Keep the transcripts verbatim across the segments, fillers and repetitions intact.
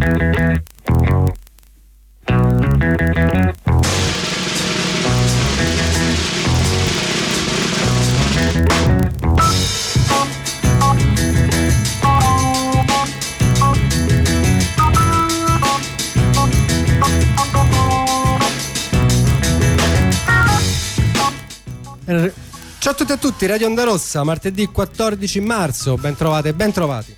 Ciao a tutti e a tutti, Radio Onda Rossa, martedì quattordici marzo, ben trovate e ben trovati.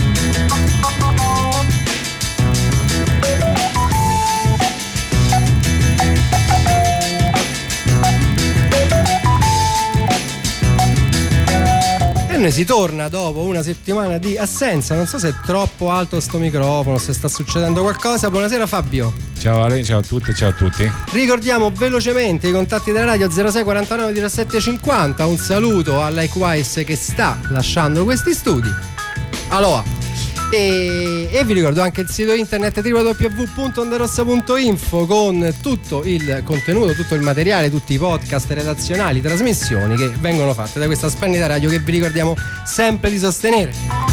E noi si torna dopo una settimana di assenza, non so se è troppo alto sto microfono, se sta succedendo qualcosa. Buonasera Fabio. Ciao Ale, ciao a tutti e ciao a tutti. Ricordiamo velocemente i contatti della radio: zero sei quarantanove diciassette cinquanta. Un saluto a Likewise che sta lasciando questi studi. Aloha. E, e vi ricordo anche il sito internet w w w punto ondarossa punto info con tutto il contenuto, tutto il materiale, tutti i podcast redazionali, trasmissioni che vengono fatte da questa splendida radio che vi ricordiamo sempre di sostenere.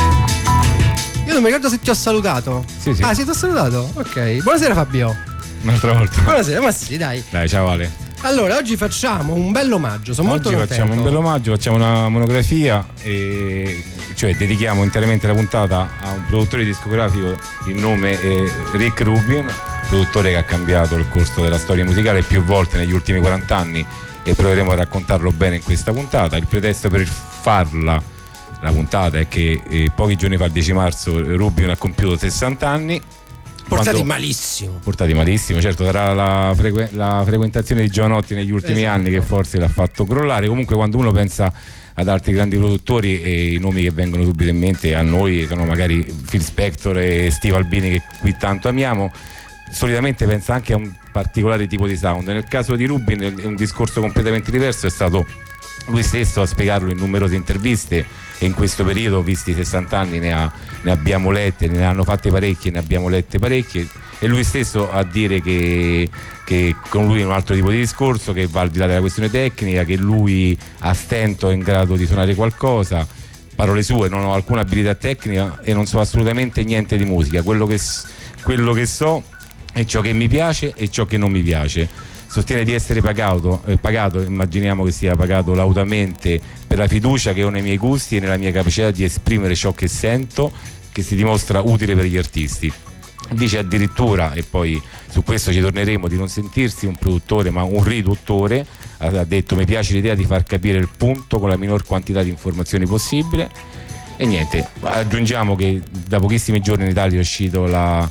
Io non mi ricordo se ti ho salutato. Sì, sì. Ah, sì, ti ho salutato? Ok. Buonasera Fabio. Un'altra volta. Buonasera, ma sì, dai. Dai, ciao Ale. Allora, oggi facciamo un bello omaggio, sono Oggi molto contento. facciamo un bello omaggio, facciamo una monografia, e cioè dedichiamo interamente la puntata a un produttore discografico, il nome è Rick Rubin, produttore che ha cambiato il corso della storia musicale più volte negli ultimi quaranta anni e proveremo a raccontarlo bene in questa puntata. Il pretesto per farla la puntata è che eh, pochi giorni fa, il dieci marzo, Rubin ha compiuto sessanta anni. Portati malissimo. Portati malissimo, certo, sarà la, frequ- la frequentazione di Giovanotti negli ultimi esatto. anni che forse l'ha fatto crollare. Comunque quando uno pensa ad altri grandi produttori, e i nomi che vengono subito in mente a noi sono magari Phil Spector e Steve Albini, che qui tanto amiamo, solitamente pensa anche a un particolare tipo di sound. Nel caso di Rubin è un discorso completamente diverso, è stato lui stesso a spiegarlo in numerose interviste, e in questo periodo, visti i sessanta anni, ne, ha, ne abbiamo lette, ne hanno fatte parecchie, ne abbiamo lette parecchie, e lui stesso a dire che, che con lui è un altro tipo di discorso, che va al di là della questione tecnica, che lui a stento è in grado di suonare qualcosa. Parole sue: non ho alcuna abilità tecnica e non so assolutamente niente di musica, quello che, quello che so è ciò che mi piace e ciò che non mi piace. Sostiene di essere pagato, eh, pagato, immaginiamo che sia pagato lautamente, per la fiducia che ho nei miei gusti e nella mia capacità di esprimere ciò che sento, che si dimostra utile per gli artisti. Dice addirittura, e poi su questo ci torneremo, di non sentirsi un produttore ma un riduttore. Ha detto: mi piace l'idea di far capire il punto con la minor quantità di informazioni possibile. E niente, aggiungiamo che da pochissimi giorni in Italia è uscito la,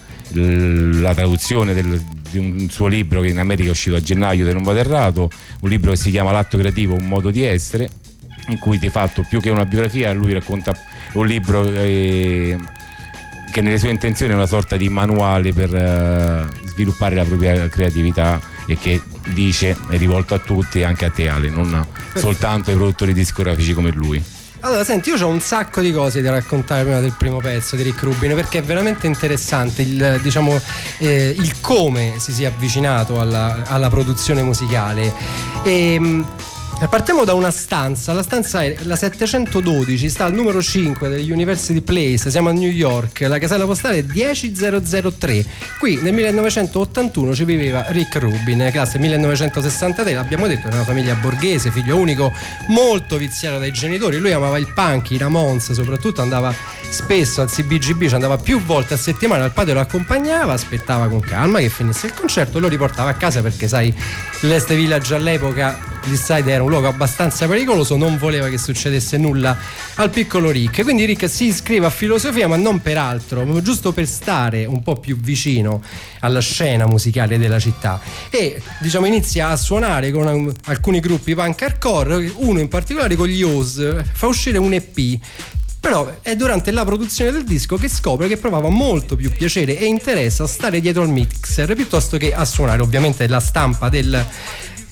la traduzione del, di un suo libro che in America è uscito a gennaio, se non vado errato, un libro che si chiama L'atto creativo, un modo di essere, in cui di fatto più che una biografia lui racconta un libro eh, che nelle sue intenzioni è una sorta di manuale per eh, sviluppare la propria creatività, e che dice è rivolto a tutti, anche a te Ale, non soltanto ai produttori discografici come lui. Allora, senti, io ho un sacco di cose da raccontare prima del primo pezzo di Rick Rubin, perché è veramente interessante il, diciamo, eh, il come si sia avvicinato alla, alla produzione musicale. E partiamo da una stanza, la stanza è la settecentododici, sta al numero cinque degli University Place, siamo a New York, la casella postale è diecimilazero tre. Qui nel millenovecentottantuno ci viveva Rick Rubin, classe millenovecentosessantatré, l'abbiamo detto, era una famiglia borghese, figlio unico, molto viziato dai genitori. Lui amava il punk, i Ramones soprattutto, andava spesso al C B G B, ci andava più volte a settimana, il padre lo accompagnava, aspettava con calma che finisse il concerto e lo riportava a casa, perché sai, l'Est Village all'epoca, l'Eastside era un luogo abbastanza pericoloso, non voleva che succedesse nulla al piccolo Rick. Quindi Rick si iscrive a filosofia, ma non per altro, giusto per stare un po' più vicino alla scena musicale della città, e diciamo inizia a suonare con um, alcuni gruppi punk hardcore, uno in particolare con gli Oz, fa uscire un E P. Però è durante la produzione del disco che scopre che provava molto più piacere e interesse a stare dietro al mixer piuttosto che a suonare. Ovviamente la stampa del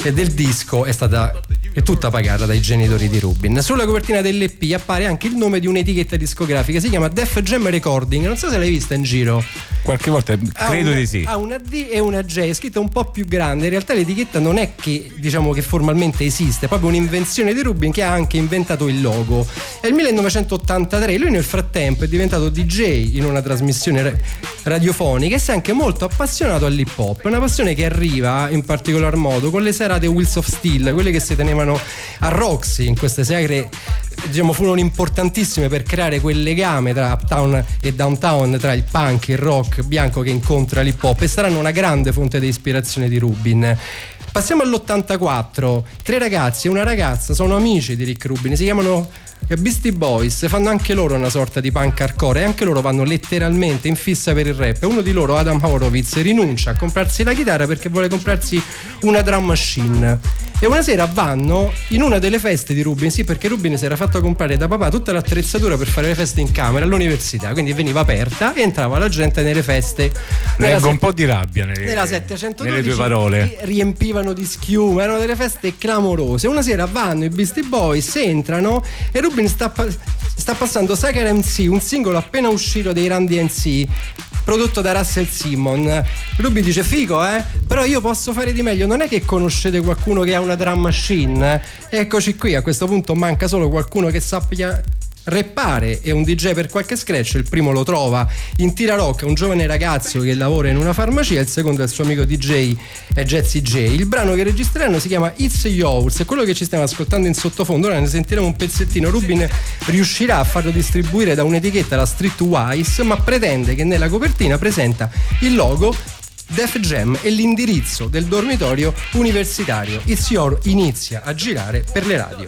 del disco è stata è tutta pagata dai genitori di Rubin. Sulla copertina dell'E P appare anche il nome di un'etichetta discografica, si chiama Def Jam Recording, non so se l'hai vista in giro. Qualche volta credo una, di sì. Ha una D e una J, è scritta un po' più grande. In realtà l'etichetta non è che diciamo che formalmente esiste, è proprio un'invenzione di Rubin, che ha anche inventato il logo. È il millenovecentottantatré, lui nel frattempo è diventato D J in una trasmissione radiofonica e si è anche molto appassionato all'hip hop, una passione che arriva in particolar modo con le serate Wheels of Steel, quelle che si tenevano a Roxy. In queste serate, diciamo, furono importantissime per creare quel legame tra uptown e downtown, tra il punk e il rock bianco che incontra l'hip hop, e saranno una grande fonte di ispirazione di Rubin. Passiamo all'ottantaquattro. Tre ragazzi e una ragazza sono amici di Rick Rubin, si chiamano Beastie Boys, fanno anche loro una sorta di punk hardcore e anche loro vanno letteralmente in fissa per il rap. Uno di loro, Adam Horowitz, rinuncia a comprarsi la chitarra perché vuole comprarsi una drum machine. E una sera vanno in una delle feste di Rubin, sì, perché Rubin si era fatto comprare da papà tutta l'attrezzatura per fare le feste in camera all'università, quindi veniva aperta e entrava la gente nelle feste. Leggo un po' di rabbia nelle, nella settecentododici, nelle tue parole. Riempivano di schiuma, erano delle feste clamorose. Una sera vanno i Beastie Boys, entrano e Rubin sta, pa- sta passando Sucker M C, un singolo appena uscito dei Run D M C, prodotto da Russell Simmons. Rubin dice: figo, eh? Però io posso fare di meglio. Non è che conoscete qualcuno che ha una drum machine? Eccoci qui, a questo punto manca solo qualcuno che sappia rappare e un D J per qualche scratch. Il primo lo trova in Tira Rock, un giovane ragazzo che lavora in una farmacia, il secondo è il suo amico D J è Jazzy J. Il brano che registreranno si chiama It's Yours, è quello che ci stiamo ascoltando in sottofondo. Ora ne sentiremo un pezzettino. Rubin riuscirà a farlo distribuire da un'etichetta, la Streetwise, ma pretende che nella copertina presenta il logo Def Jam e l'indirizzo del dormitorio universitario. It's Your inizia a girare per le radio.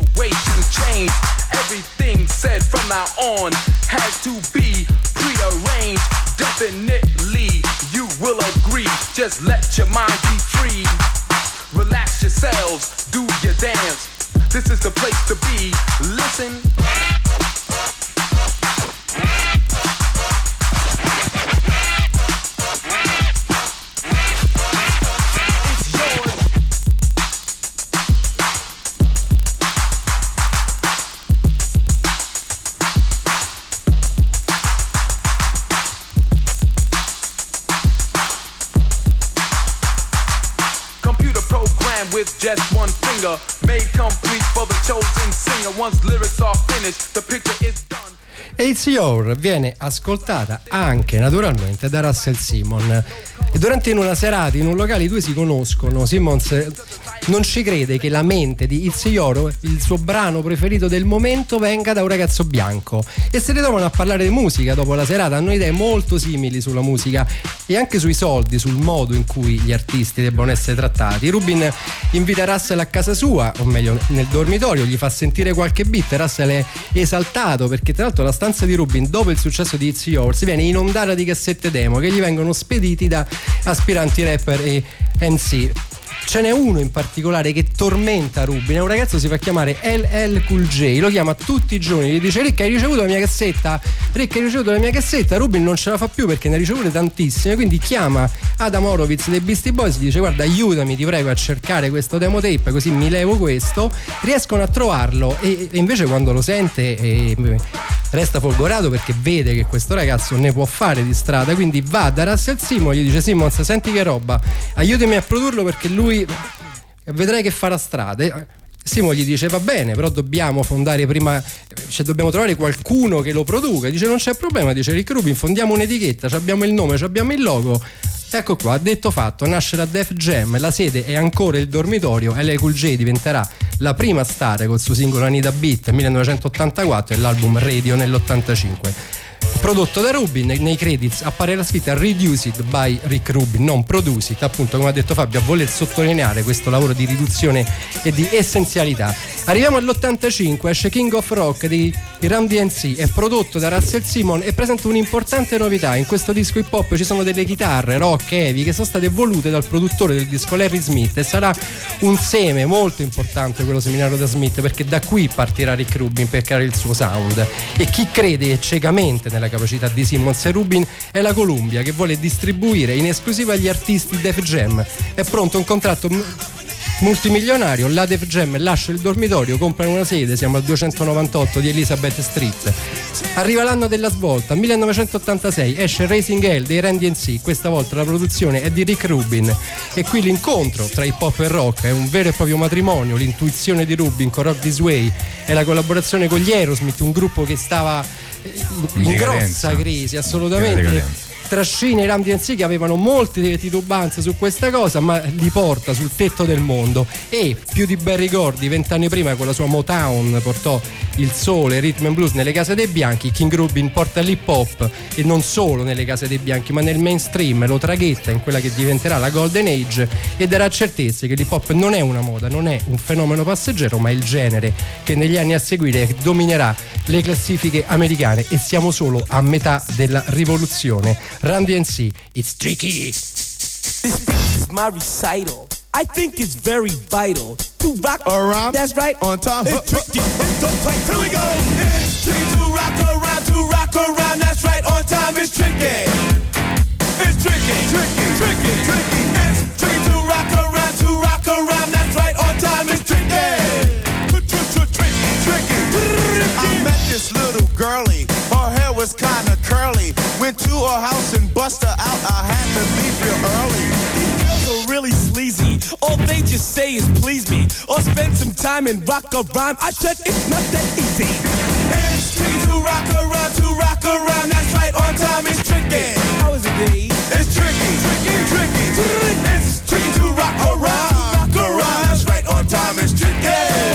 Everything said from now on has to be prearranged. Definitely, you will agree. Just let your mind be free. Relax yourselves, do your dance. This is the place to be. Listen. With just one finger, made complete for the chosen singer. Once lyrics are finished, the picture is done. E It's Your viene ascoltata anche naturalmente da Russell Simmons. E durante in una serata in un locale i due si conoscono. Simmons non ci crede che la mente di It's Your, il suo brano preferito del momento, venga da un ragazzo bianco, e si ritrovano a parlare di musica dopo la serata. Hanno idee molto simili sulla musica e anche sui soldi, sul modo in cui gli artisti debbano essere trattati. Rubin invita Russell a casa sua, o meglio nel dormitorio, gli fa sentire qualche beat. Russell è esaltato perché tra l'altro la stanza di Rubin, dopo il successo di It's Yours, viene inondata di cassette demo che gli vengono spediti da aspiranti rapper e M C. Ce n'è uno in particolare che tormenta Rubin, è un ragazzo che si fa chiamare L L Cool J, lo chiama tutti i giorni, gli dice: Rick, hai ricevuto la mia cassetta? Rick, hai ricevuto la mia cassetta? Rubin non ce la fa più perché ne ha ricevute tantissime, quindi chiama Adam Horowitz dei Beastie Boys, gli dice: guarda, aiutami, ti prego, a cercare questo demo tape così mi levo questo. Riescono a trovarlo e, e invece quando lo sente eh, resta folgorato perché vede che questo ragazzo ne può fare di strada, quindi va da Russell Simmons, gli dice: Simmons, senti che roba, aiutami a produrlo perché lui vedrai che farà strade. Simo gli dice: va bene, però dobbiamo fondare prima, cioè dobbiamo trovare qualcuno che lo produca. Dice: non c'è problema, dice Rick Rubin, fondiamo un'etichetta, abbiamo il nome, abbiamo il logo. Ecco qua, detto fatto, nasce la Def Jam, la sede è ancora il dormitorio. L L Cool J diventerà la prima star col suo singolo Anita Beat nel millenovecentottantaquattro e l'album Radio nell'ottantacinque. Prodotto da Rubin, nei credits appare la scritta Reduced by Rick Rubin, non Produce It, appunto, come ha detto Fabio, a voler sottolineare questo lavoro di riduzione e di essenzialità. Arriviamo all'ottantacinque, esce King of Rock di Run D M C, è prodotto da Russell Simmons e presenta un'importante novità. In questo disco hip hop ci sono delle chitarre rock heavy che sono state volute dal produttore del disco Larry Smith, e sarà un seme molto importante quello seminato da Smith, perché da qui partirà Rick Rubin per creare il suo sound. E chi crede ciecamente nella capacità di Simmons e Rubin è la Columbia, che vuole distribuire in esclusiva agli artisti Def Jam. È pronto un contratto multimilionario, la Def Jam lascia il dormitorio, comprano una sede, siamo al duecentonovantotto di Elizabeth Street. Arriva l'anno della svolta, millenovecentottantasei, esce Raising Hell dei Run D M C, questa volta la produzione è di Rick Rubin e qui l'incontro tra hip hop e rock è un vero e proprio matrimonio, l'intuizione di Rubin con Rock This Way e la collaborazione con gli Aerosmith, un gruppo che stava in, in grossa crisi, assolutamente. Trascina i Run D M C che avevano molte titubanze su questa cosa, ma li porta sul tetto del mondo. E più di Berry Gordy, vent'anni prima con la sua Motown portò il soul e rhythm and blues nelle case dei bianchi, King Rubin porta l'hip hop e non solo nelle case dei bianchi ma nel mainstream, lo traghetta in quella che diventerà la Golden Age e darà certezze che l'hip hop non è una moda, non è un fenomeno passeggero, ma il genere che negli anni a seguire dominerà le classifiche americane e siamo solo a metà della rivoluzione. Run D M C, it's tricky. This is my recital. I think it's very vital to rock around. That's right, on time. It's tricky. It's so tight. Here we go. It's tricky to rock around, to rock around. That's right, on time. It's tricky. It's tricky, tricky, tricky, tricky. It's tricky to rock around, to rock around. That's right, on time. It's tricky. Tricky, tricky. I met this little girlie. Her hair was kinda curly. Went to her house and bust her out. I had to leave real early. These girls are really sleazy. All they just say is please me, or spend some time and rock a rhyme. I said it's not that easy. It's tricky to rock around, to rock around. That's right, on time it's tricky. How is it, D? It's tricky, tricky, tricky. It's tricky to rock around, rock around. That's right, on time it's tricky.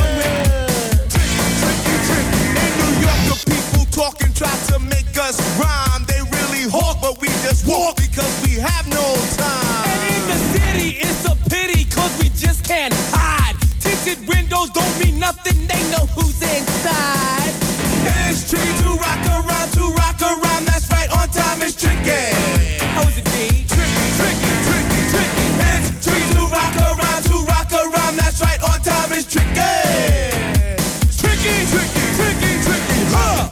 Tricky, tricky, tricky. In New York, the people talking try to make us rhyme. They really hawk, but we just walk because we have no time. And in the city, it's a pity, cause we just can't hide. Tinted windows don't mean nothing, they know who's inside. It's tricky to rock around, to rock around. That's right, on time it's tricky. How is it, D? Tricky, tricky, tricky, tricky. It's tricky to rock around, to rock around. That's right, on time it's tricky. Tricky, tricky, tricky, tricky. Huh!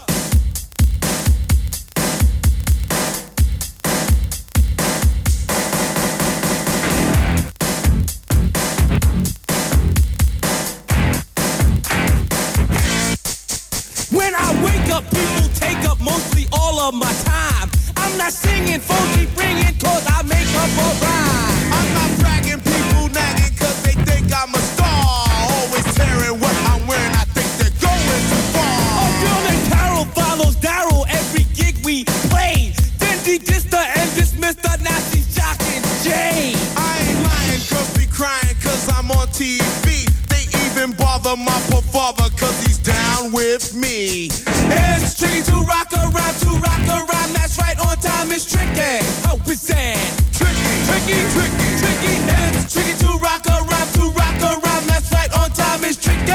When I wake up, people take up mostly all of my time. I'm not singing, phone keep ringing, cause I make up a rhyme. I'm not bragging, people nagging, cause they think I'm a star. Always tearing what I'm wearing, I think they're going too far. A girl named Carol follows Daryl every gig we play. Then she dissed her and dismissed her, now she's jocking Jay. I ain't lying, girls be crying, cause I'm on T V. They even bother my poor father, cause he's down with me. It's tricky to rock around, to rock around. That's right, on time it's tricky. How is that? Tricky, tricky, tricky, tricky. It's tricky to rock around, to rock around. That's right, on time it's tricky.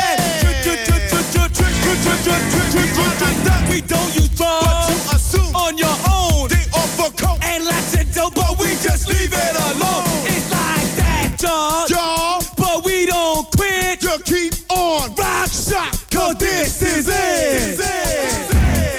We don't use drugs, but you assume on your own. They offer coke and lots of dope, but we just leave it alone. It's like that, dog, y'all, but we don't quit. You keep on rock shot, cause this is it. This is it.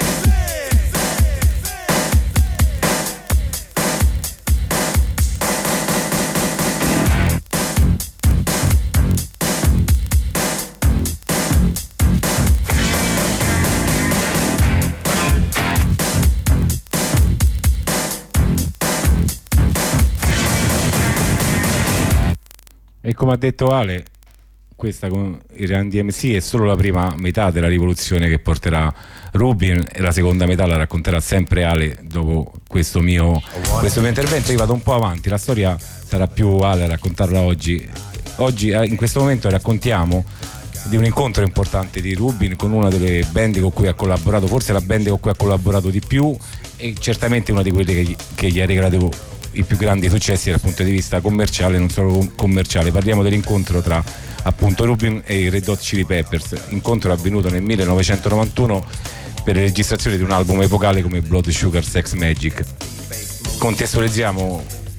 E come ha detto Ale, questa con i Run D M C è solo la prima metà della rivoluzione che porterà Rubin, e la seconda metà la racconterà sempre Ale dopo questo mio, questo mio intervento. Io vado un po' avanti, la storia sarà più Ale a raccontarla oggi. Oggi in questo momento raccontiamo di un incontro importante di Rubin con una delle band con cui ha collaborato, forse la band con cui ha collaborato di più e certamente una di quelle che gli, che gli ha regalato i più grandi successi dal punto di vista commerciale, non solo commerciale. Parliamo dell'incontro tra appunto Rubin e i Red Hot Chili Peppers, incontro avvenuto nel millenovecentonovantuno per le registrazioni di un album epocale come Blood Sugar Sex Magic. Contestualizziamo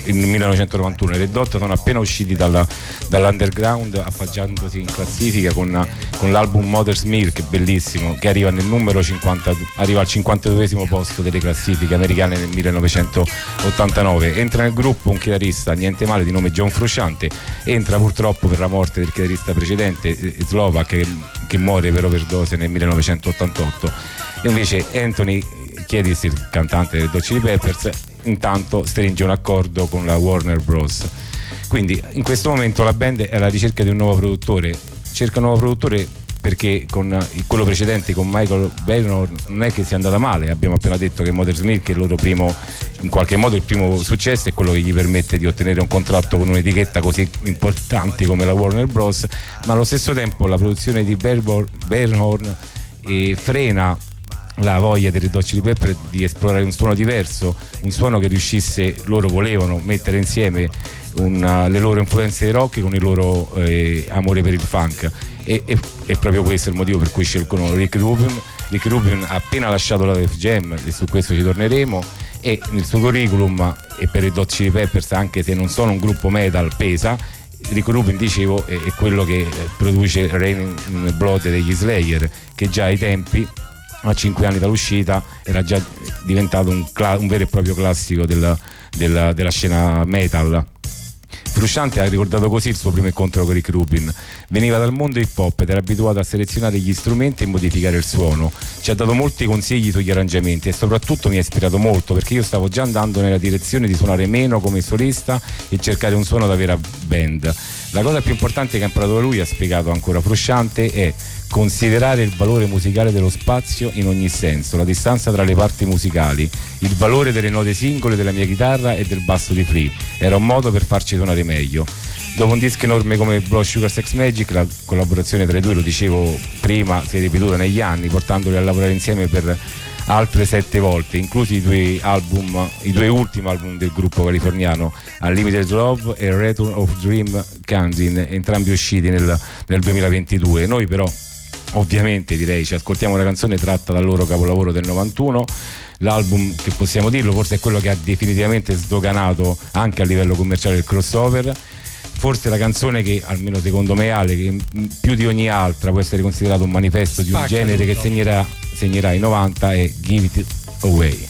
nel millenovecentonovantuno. I Red Hot sono appena usciti dalla, dall'underground, affacciandosi in classifica con, con l'album Mother's Milk, bellissimo, che arriva nel numero cinquanta, arriva al cinquantaduesimo posto delle classifiche americane nel millenovecentottantanove. Entra nel gruppo un chitarrista niente male di nome John Frusciante, entra purtroppo per la morte del chitarrista precedente slovak che, che muore per overdose nel millenovecentottantotto. E invece Anthony Kiedis, il cantante dei Red Hot Chili Peppers, intanto stringe un accordo con la Warner Bros. Quindi in questo momento la band è alla ricerca di un nuovo produttore, cerca un nuovo produttore perché con quello precedente, con Michael Bellor, non è che sia andata male. Abbiamo appena detto che Mother's Milk è il loro primo, in qualche modo il primo successo, è quello che gli permette di ottenere un contratto con un'etichetta così importante come la Warner Bros. Ma allo stesso tempo la produzione di Bernhorn eh, frena la voglia dei Red Hot Chili Pepper di esplorare un suono diverso, un suono che riuscisse, loro volevano mettere insieme una, le loro influenze di rock con il loro eh, amore per il funk, e, e, e proprio questo è il motivo per cui scelgono Rick Rubin. Rick Rubin ha appena lasciato la Def Jam e su questo ci torneremo, e nel suo curriculum, e per i Red Hot Chili Peppers, anche se non sono un gruppo metal, pesa. Rick Rubin, dicevo, è, è quello che produce Rain in Blood degli Slayer, che già ai tempi, a cinque anni dall'uscita, era già diventato un, cla- un vero e proprio classico della, della, della scena metal. Frusciante ha ricordato così il suo primo incontro con Rick Rubin: veniva dal mondo hip hop ed era abituato a selezionare gli strumenti e modificare il suono. Ci ha dato molti consigli sugli arrangiamenti e soprattutto mi ha ispirato molto, perché io stavo già andando nella direzione di suonare meno come solista e cercare un suono da vera band. La cosa più importante che ha imparato da lui, ha spiegato ancora Frusciante, è considerare il valore musicale dello spazio in ogni senso, la distanza tra le parti musicali, il valore delle note singole della mia chitarra e del basso di Flea. Era un modo per farci suonare meglio. Dopo un disco enorme come Blood Sugar Sex Magik, la collaborazione tra i due, lo dicevo prima, si è ripetuta negli anni, portandoli a lavorare insieme per altre sette volte, inclusi i due album, i due ultimi album del gruppo californiano, Unlimited Love e Return of Dream Canzin, entrambi usciti nel, nel duemilaventidue. Noi però ovviamente direi ci ascoltiamo una canzone tratta dal loro capolavoro del novantuno, l'album che, possiamo dirlo, forse è quello che ha definitivamente sdoganato anche a livello commerciale il crossover, forse la canzone che, almeno secondo me, Ale, che più di ogni altra può essere considerato un manifesto di un Spacca genere tutto. che segnerà, segnerà i novanta, è Give It Away.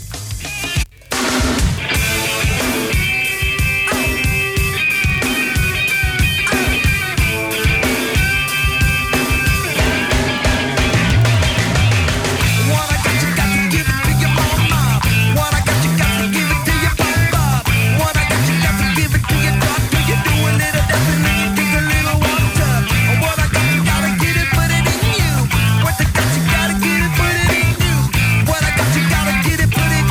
Put it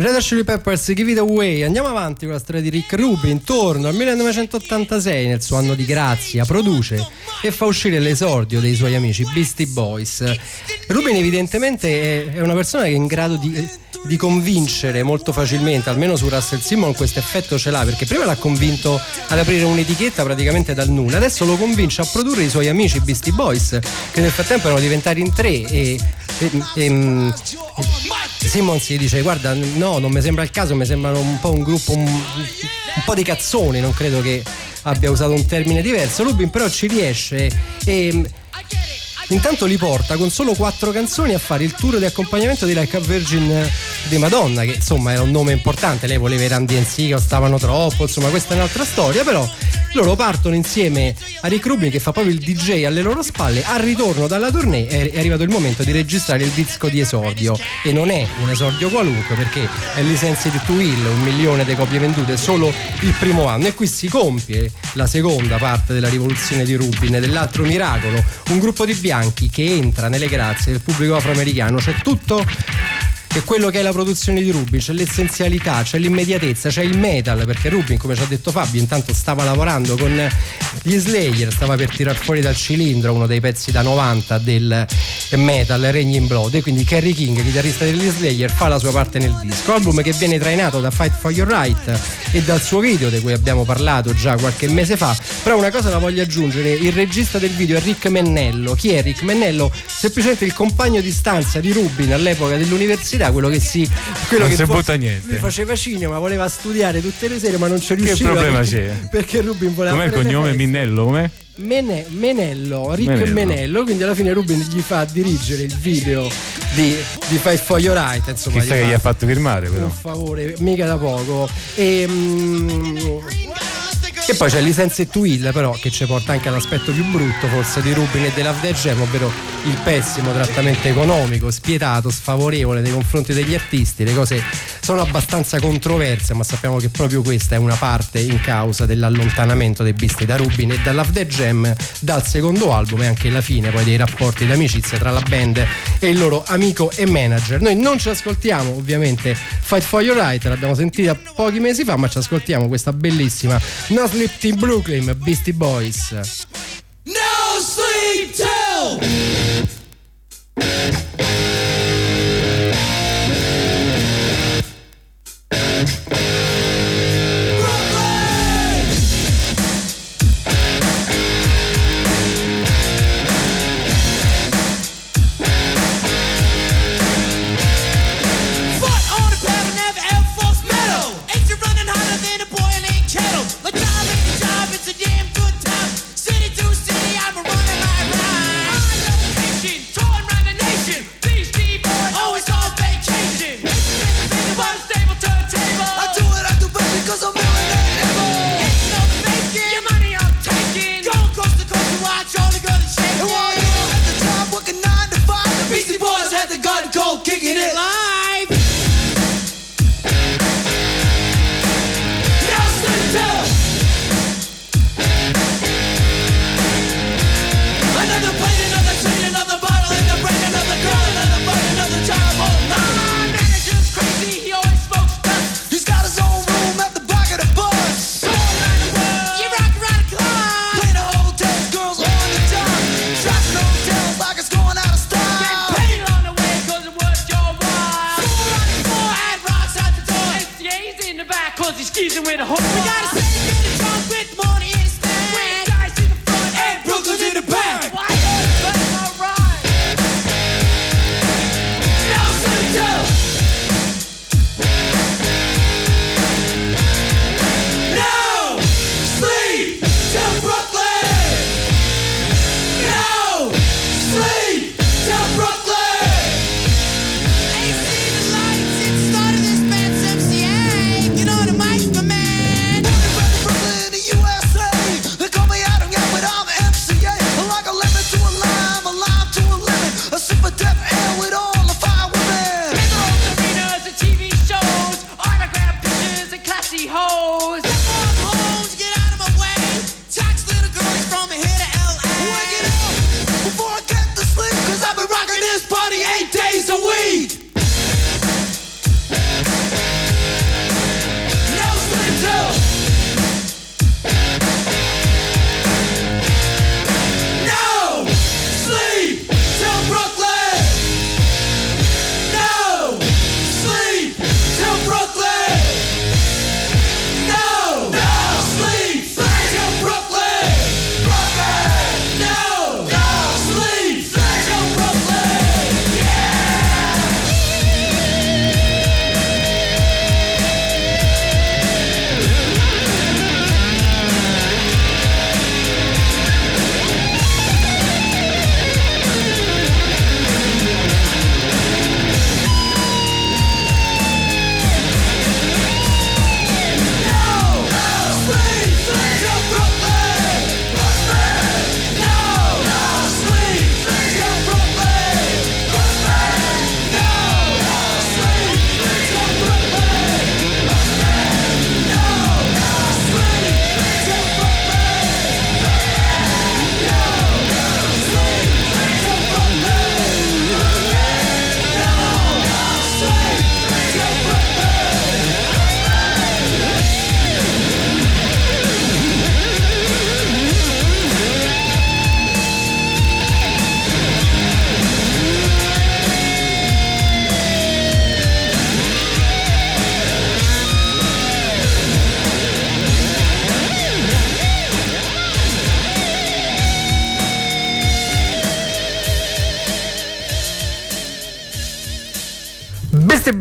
Red Hot Chili Peppers, Give It Away. Andiamo avanti con la storia di Rick Rubin. Intorno al millenovecentottantasei, nel suo anno di grazia, produce e fa uscire l'esordio dei suoi amici Beastie Boys. Rubin evidentemente è una persona che è in grado di, di convincere molto facilmente, almeno su Russell Simmons questo effetto ce l'ha, perché prima l'ha convinto ad aprire un'etichetta praticamente dal nulla, adesso lo convince a produrre i suoi amici Beastie Boys, che nel frattempo erano diventati in tre, e, e, e, e Simmons gli dice: guarda, no, non mi sembra il caso, mi sembrano un po' un gruppo un, un po' di cazzoni, non credo che abbia usato un termine diverso. Rubin però ci riesce e intanto li porta con solo quattro canzoni a fare il tour di accompagnamento di Like a Virgin di Madonna, che insomma era un nome importante. Lei voleva i Run D M C che costavano troppo, insomma questa è un'altra storia, però loro partono insieme a Rick Rubin che fa proprio il D J alle loro spalle. Al ritorno dalla tournée è arrivato il momento di registrare il disco di esordio, e non è un esordio qualunque, perché è Licensed to Ill, un milione di copie vendute solo il primo anno, e qui si compie la seconda parte della rivoluzione di Rubin, dell'altro miracolo, un gruppo di bianchi che entra nelle grazie del pubblico afroamericano. C'è tutto che quello che è la produzione di Rubin, c'è l'essenzialità, c'è l'immediatezza, c'è il metal, perché Rubin, come ci ha detto Fabio, intanto stava lavorando con gli Slayer, stava per tirar fuori dal cilindro uno dei pezzi da novanta del metal, Raining in Blood, e quindi Kerry King, chitarrista degli Slayer, fa la sua parte nel disco, album che viene trainato da Fight for Your Right e dal suo video di cui abbiamo parlato già qualche mese fa. Però una cosa la voglio aggiungere: il regista del video è Rick Mennello. Chi è Rick Mennello? Semplicemente il compagno di stanza di Rubin all'epoca dell'università, quello che si quello non che si fu, butta niente. lui faceva cinema, voleva studiare tutte le sere ma non ci riusciva. Che problema perché, c'è? perché Rubin voleva. Com'è il cognome? Minnello, com'è? Mene, Menello, Rick Menello. Menello, quindi alla fine Rubin gli fa dirigere il video di, di Fight for Your Right, insomma. Chissà che gli ha fatto firmare, però. Un favore, mica da poco. E, mm, e poi c'è Licensed to Ill, però, che ci porta anche all'aspetto più brutto forse di Rubin e della Def Jam, ovvero il pessimo trattamento economico, spietato, sfavorevole nei confronti degli artisti. Le cose sono abbastanza controverse, ma sappiamo che proprio questa è una parte in causa dell'allontanamento dei Beastie da Rubin e dalla Def Jam dal secondo album, e anche la fine poi dei rapporti di amicizia tra la band e il loro amico e manager. Noi non ci ascoltiamo ovviamente Fight for Your Right, l'abbiamo sentita pochi mesi fa, ma ci ascoltiamo questa bellissima No Sleep in Brooklyn, Beastie Boys. No sleep till kicking it live. Now sleep till another plate, another chain, another bottle, another brain, another girl, another bite, another job. Oh, my manager's crazy, he always smokes dust. He's got his own room at the back of the bus. All around the world, you rock around the clock. Play the hotels, girls on the job. Trapping hotels like it's going out of style. Cause he's skeezing with a hook. We gotta say in the trunk with money in his bag. Red guys in the front and Brooklyn's in the back. Why not? Alright. Now sleep till No sleep till Brooklyn. No sleep till Brooklyn. Ain't seen the lights since the start of this band's M C A. You know the mic, my man.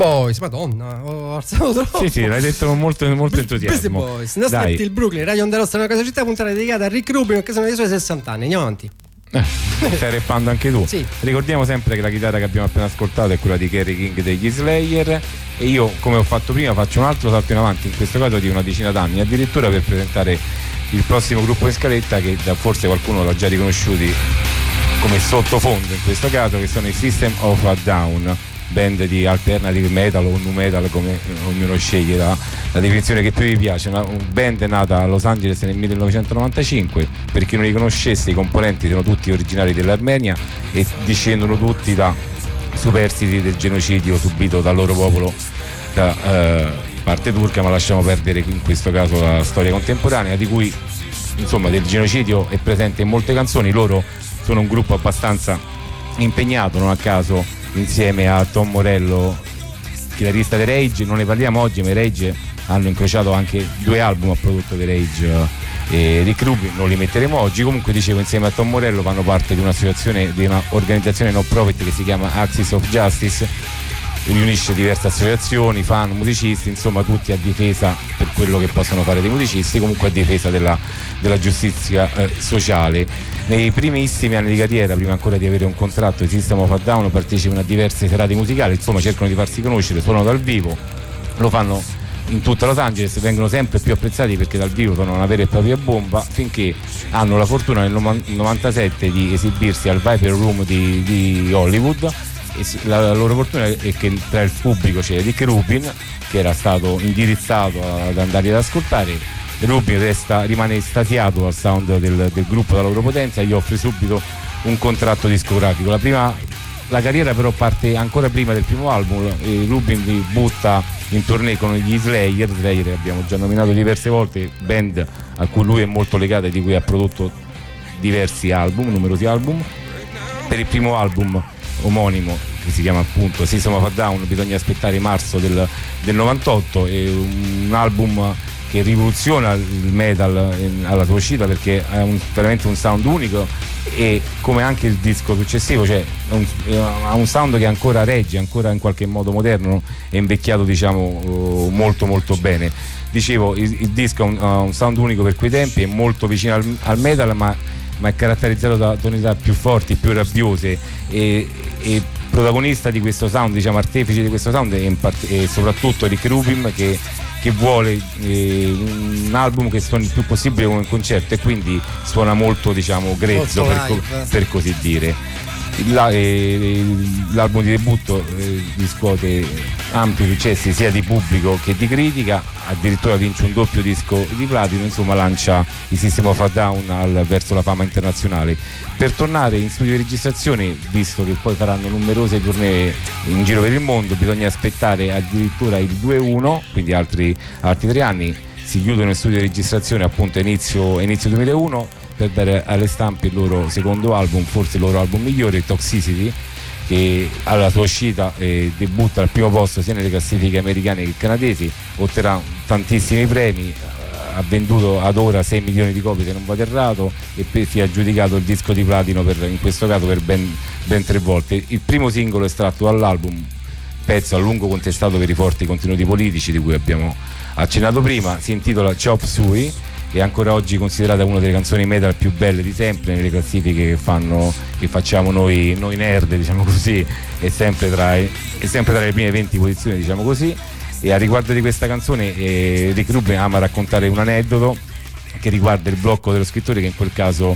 Boys, madonna, ho alzato troppo. Sì, sì, l'hai detto con molto, molto entusiasmo. Beastie Boys, non aspetti il Brooklyn, Radio Onda Rossa, una casa città, puntata dedicata a Rick Rubin, che sono i suoi sessanta anni. Andiamo avanti. Eh, stai rappando anche tu. Sì. Ricordiamo sempre che la chitarra che abbiamo appena ascoltato è quella di Kerry King degli Slayer, e io, come ho fatto prima, faccio un altro salto in avanti, in questo caso di una decina d'anni, addirittura per presentare il prossimo gruppo in scaletta, che forse qualcuno l'ha già riconosciuti come sottofondo in questo caso, che sono i System of a Down, band di alternative metal o nu metal, come ognuno sceglie la, la definizione che più vi piace. Una un band nata a Los Angeles nel millenovecentonovantacinque. Per chi non li conoscesse, i componenti sono tutti originari dell'Armenia e discendono tutti da superstiti del genocidio subito dal loro popolo da eh, parte turca, ma lasciamo perdere in questo caso la storia contemporanea, di cui insomma del genocidio è presente in molte canzoni. Loro sono un gruppo abbastanza impegnato, non a caso insieme a Tom Morello, chitarrista dei Rage. Non ne parliamo oggi, ma i Rage hanno incrociato anche due album a prodotto dei Rage e Rick Rubin, non li metteremo oggi. Comunque dicevo, insieme a Tom Morello fanno parte di un'associazione, di un'organizzazione non profit che si chiama Axis of Justice, riunisce diverse associazioni, fan, musicisti, insomma tutti a difesa, per quello che possono fare dei musicisti, comunque a difesa della, della giustizia eh, sociale. Nei primissimi anni di carriera, prima ancora di avere un contratto, i System of a Down partecipano a diverse serate musicali, insomma cercano di farsi conoscere, suonano dal vivo, lo fanno in tutta Los Angeles, vengono sempre più apprezzati perché dal vivo sono una vera e propria bomba, finché hanno la fortuna nel novantasette di esibirsi al Viper Room di, di Hollywood. E la, la loro fortuna è che tra il pubblico c'è Rick Rubin, che era stato indirizzato ad andare ad ascoltare. Rubin resta, rimane estasiato al sound del, del gruppo, dalla loro potenza, e gli offre subito un contratto discografico. La, prima, la carriera però parte ancora prima del primo album, e Rubin li butta in tournée con gli Slayer. Slayer abbiamo già nominato diverse volte, band a cui lui è molto legato e di cui ha prodotto diversi album, numerosi album. Per il primo album omonimo, che si chiama appunto System of a Down, bisogna aspettare marzo del, del novantotto, è un album che rivoluziona il metal alla sua uscita, perché ha un, veramente un sound unico, e come anche il disco successivo, cioè un, ha un sound che ancora regge, ancora in qualche modo moderno, è invecchiato diciamo molto molto bene. Dicevo, il, il disco ha un, ha un sound unico per quei tempi, è molto vicino al, al metal, ma, ma è caratterizzato da tonalità più forti, più rabbiose, e, e protagonista di questo sound, diciamo artefice di questo sound, è, part- è soprattutto Rick Rubin, che che vuole eh, un album che suoni il più possibile come un concerto, e quindi suona molto diciamo grezzo, per, co- per così dire. La, eh, l'album di debutto eh, riscuote ampi successi sia di pubblico che di critica, addirittura vince un doppio disco di platino, insomma lancia il System of a Down al, verso la fama internazionale. Per tornare in studio di registrazione, visto che poi faranno numerose tournée in giro per il mondo, bisogna aspettare addirittura il due uno, quindi altri, altri tre anni. Si chiudono in studio di registrazione appunto inizio, inizio duemilauno, per dare alle stampe il loro secondo album, forse il loro album migliore, Toxicity, che alla sua uscita eh, debutta al primo posto sia nelle classifiche americane che canadesi, otterrà tantissimi premi, ha venduto ad ora sei milioni di copie se non vado errato, e per, si è aggiudicato il disco di platino per, in questo caso per ben, ben tre volte. Il primo singolo estratto dall'album, pezzo a lungo contestato per i forti contenuti politici di cui abbiamo accennato prima, si intitola Chop Suey, è ancora oggi considerata una delle canzoni metal più belle di sempre nelle classifiche che, fanno, che facciamo noi, noi nerd, diciamo così, è sempre, tra, è sempre tra le prime venti posizioni, diciamo così. E a riguardo di questa canzone eh, Rick Rubin ama raccontare un aneddoto che riguarda il blocco dello scrittore, che in quel caso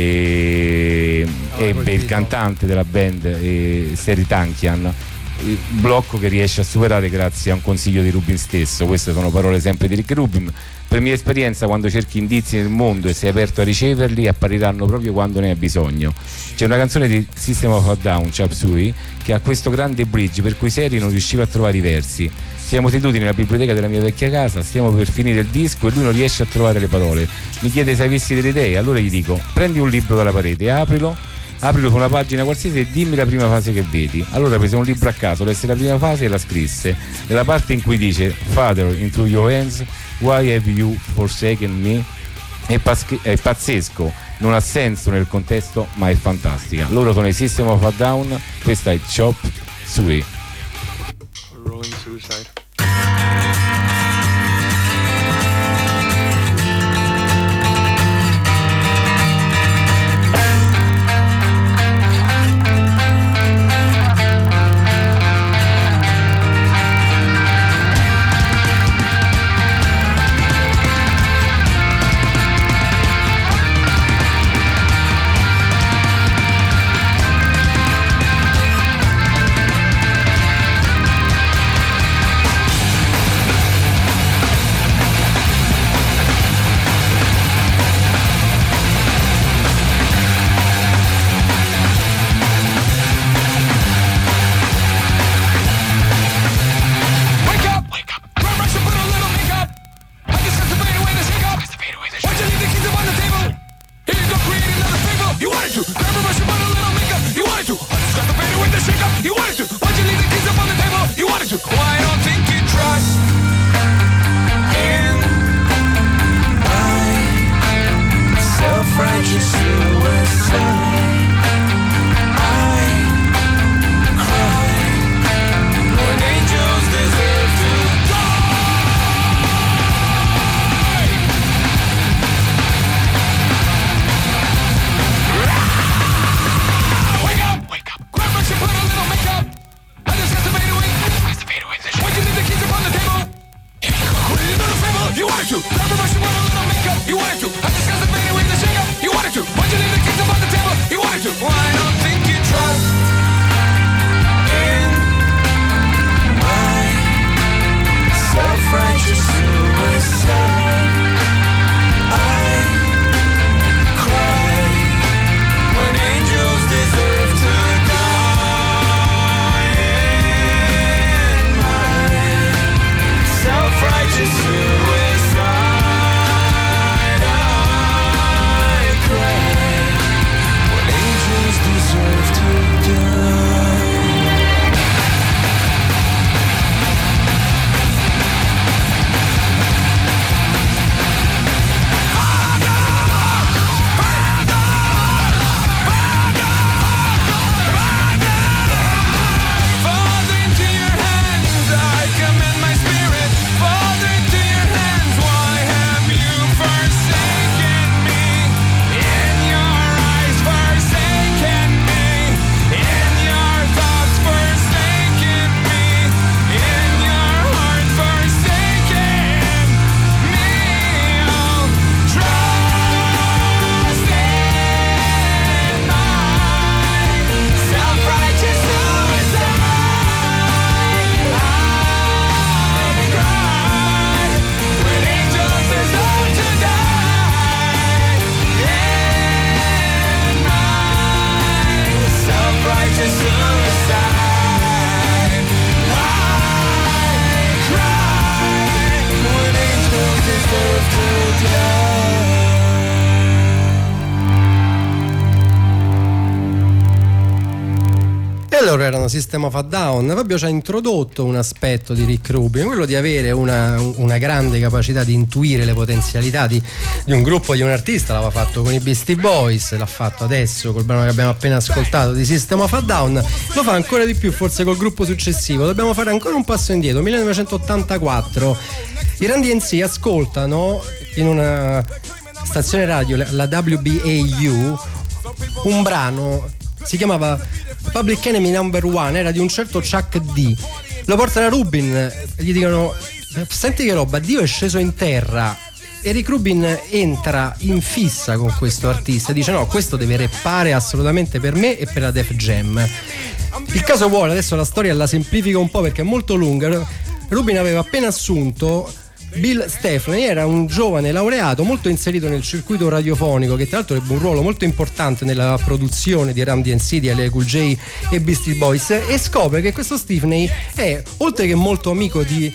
eh, ebbe il cantante della band eh, Seri Tankian, il blocco che riesce a superare grazie a un consiglio di Rubin stesso. Queste sono parole sempre di Rick Rubin. Per mia esperienza, quando cerchi indizi nel mondo e sei aperto a riceverli, appariranno proprio quando ne hai bisogno. C'è una canzone di System of a Down, Chop Suey, che ha questo grande bridge per cui Seri non riusciva a trovare i versi. Siamo seduti nella biblioteca della mia vecchia casa, stiamo per finire il disco e lui non riesce a trovare le parole. Mi chiede se avessi delle idee, allora gli dico: prendi un libro dalla parete, aprilo, aprilo su una pagina qualsiasi e dimmi la prima fase che vedi. Allora prese un libro a caso, lesse la prima fase e la scrisse. Nella parte in cui dice Father, into your hands, why have you forsaken me? È, pasche- è pazzesco, non ha senso nel contesto, ma è fantastica. Loro sono i System of a Down, questa è Chop Suey. Rolling You wanted to. Why'd you leave the keys up on the table? You wanted to. Well, I don't think you trust in my self-righteous suicide. You wanted to. Grab a brush and put a little makeup. You wanted to. I discussed the fade away the shake up. You wanted to. Why'd you leave the keys up on the table? You wanted to. Well, I don't think you trust in my self-righteous suicide. I cry when angels deserve to die. In my self-righteous suicide. Loro erano System of a Down. Fabio ci ha introdotto un aspetto di Rick Rubin, quello di avere una, una grande capacità di intuire le potenzialità di, di un gruppo, di un artista. L'aveva fatto con i Beastie Boys, l'ha fatto adesso col brano che abbiamo appena ascoltato di System of a Down, lo fa ancora di più forse col gruppo successivo. Dobbiamo fare ancora un passo indietro, millenovecentottantaquattro. I Run D M C ascoltano in una stazione radio, la W B A U, un brano, si chiamava Public Enemy Number One, era di un certo Chuck D. Lo portano a Rubin e gli dicono: senti che roba, Dio è sceso in terra. E Rick Rubin entra in fissa con questo artista, dice: no, questo deve rappare assolutamente per me e per la Def Jam. Il caso vuole, adesso la storia la semplifico un po' perché è molto lunga. Rubin aveva appena assunto Bill Stefani, era un giovane laureato molto inserito nel circuito radiofonico, che tra l'altro ebbe un ruolo molto importante nella produzione di Run D M C, di L A Cool J e Beastie Boys, e scopre che questo Stefani è, oltre che molto amico di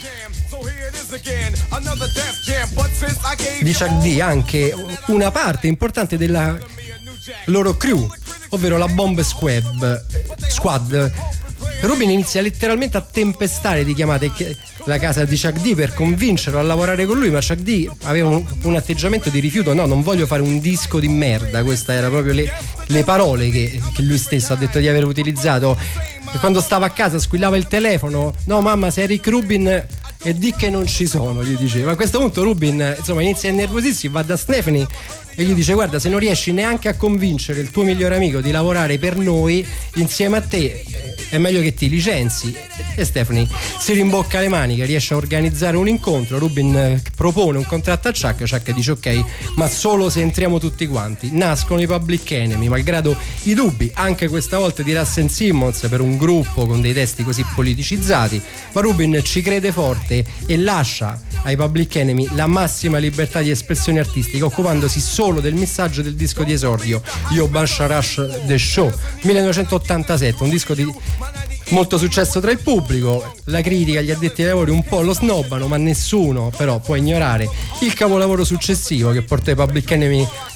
di Chuck D, anche una parte importante della loro crew, ovvero la Bomb Squad. Squad. Rubin inizia letteralmente a tempestare di chiamate la casa di Chuck D per convincerlo a lavorare con lui, ma Chuck D aveva un, un atteggiamento di rifiuto: no, non voglio fare un disco di merda. Queste erano proprio le, le parole che, che lui stesso ha detto di aver utilizzato. E quando stava a casa squillava il telefono: no mamma, sei Rick Rubin e di che non ci sono, gli diceva. A questo punto Rubin, insomma, inizia a innervosirsi, va da Stefani e gli dice: guarda, se non riesci neanche a convincere il tuo migliore amico di lavorare per noi insieme a te, è meglio che ti licenzi. E Stefani si rimbocca le maniche, riesce a organizzare un incontro. Rubin propone un contratto a Chuck, Chuck dice ok, ma solo se entriamo tutti quanti. Nascono i Public Enemy, malgrado i dubbi anche questa volta di Russell Simmons per un gruppo con dei testi così politicizzati, ma Rubin ci crede forte e lascia ai Public Enemy la massima libertà di espressione artistica, occupandosi solo del messaggio del disco di esordio Yo Basha Rush The Show millenovecentottantasette, un disco di molto successo tra il pubblico. La critica, gli addetti ai lavori un po' lo snobbano, ma nessuno però può ignorare il capolavoro successivo che portò i Public Enemy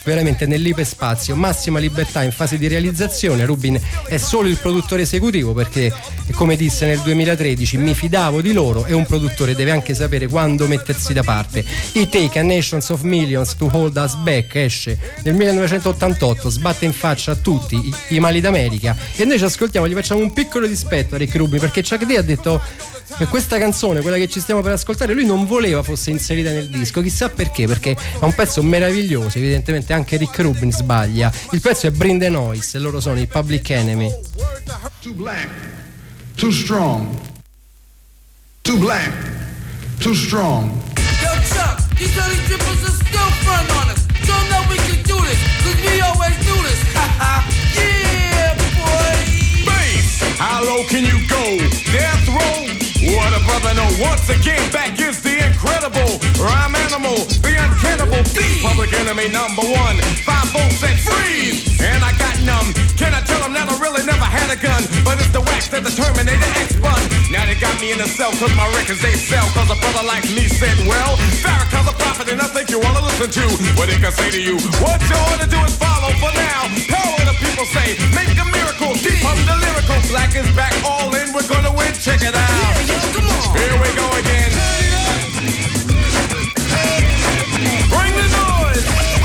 veramente nell'iperspazio, massima libertà in fase di realizzazione. Rubin è solo il produttore esecutivo perché, come disse nel duemilatredici, mi fidavo di loro, e un produttore deve anche sapere quando mettersi da parte. I Take a Nations of Millions to Hold Us Back esce nel millenovecentottantotto, sbatte in faccia a tutti i, i mali d'America, e noi ci ascoltiamo, gli facciamo un piccolo dispetto a Rick Rubin perché Chuck D ha detto che questa canzone, quella che ci stiamo per ascoltare, lui non voleva fosse inserita nel disco, chissà perché, perché è un pezzo meraviglioso, evidentemente anche Rick Rubin sbaglia. Il pezzo è Bring the Noise e loro sono i Public Enemy. Too black, too strong, too black, too strong. Yo, Chuck, these honey drippers are still front on us. Don't know we can do this, cause we always do this. Yeah, boy. Bass, how low can you go? Death row? What a brother know. Once again, back is the incredible rhyme animal, the uncannibal thief. Public Enemy number one. Five volts said freeze, and I got numb. Can I tell them that I really never had a gun? But it's the wax that the Terminator X bun. Now they got me in the cell cause my records they sell. Cause a brother like me said, well, Farrakhan's a prophet and I think you wanna listen to what he can say to you. What you ought to do is follow for now. Power the people say, make a miracle. Deep up the lyrical. Black is back, all in, we're gonna win. Check it out. Yeah, yo, come on. Here we go again. Bring the noise.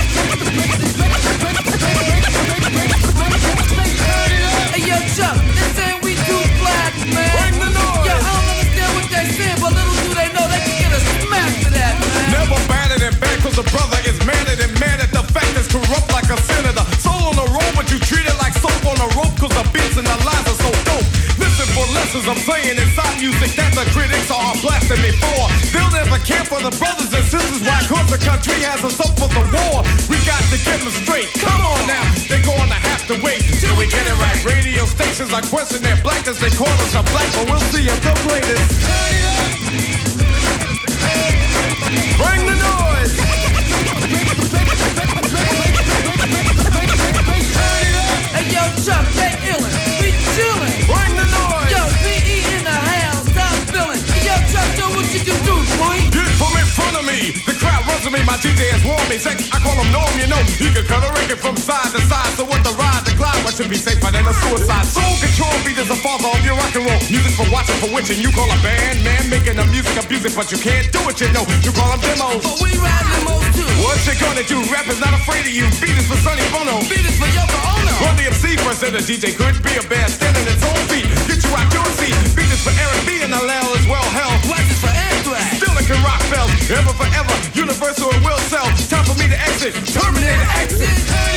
Hey, yo, Chuck, they saying we too black, man. Bring the noise. Yo, I don't understand what they saying, but little do they know they can get a smack for that, man. Never batted and bad cause a brother is madder than mad at the fact is corrupt like a senator. Soul on the road, but you treat it like soap on a rope cause the beats and the lines are so dope. Listen for lessons I'm saying inside music that the critics are blasting me for. They'll never care for the brothers and sisters. Why? Cause the country has us up for the war. We got to get them straight. Come on now, they're gonna have to wait till we get it right. Radio stations are questioning their blackness. They call us a black, but we'll see if they'll play this. Bring the noise. Hey, yo, Chuck, they illin'. We chillin'. Bring the noise. Yo, B E in the house, stop feeling. Hey, yo, Chuck, do what you can do, boy. Get from in front of me. The crowd runs to me. My D J has warned me. Sex, I call him Norm, you know. He can cut a record from side to side. So what the ride, the glide, what should be safer than a suicide? Soul control beat is the father of your rock and roll. Music for watching, for witching. You call a band, man, making the music abusive, but you can't do it, you know. You call them demos. But we ride limos too. What you gonna do? Rap is not afraid of you. Beat is for Sonny Bono. Beat is for Yoko Ono. Run the M C first, and the D J could be a band standing its own feet. Get you out your seat. Beat is for Eric B and L L as well. Hell, Wax is for Anthrax. still it can rock bells. Ever forever, universal and will sell. Time for me to exit. Terminator exit.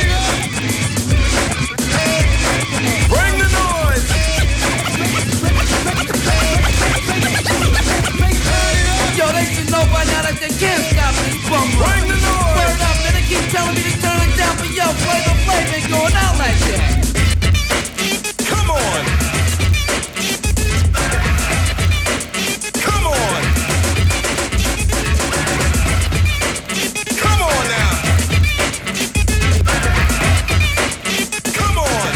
Bring the noise. Yo, they should know by now that they can't stop this bum run. Bring the noise. Word up, man, they keep telling me to turn it down, but yo, play the play ain't going out like that. Come on. Come on. Come on now. Come on.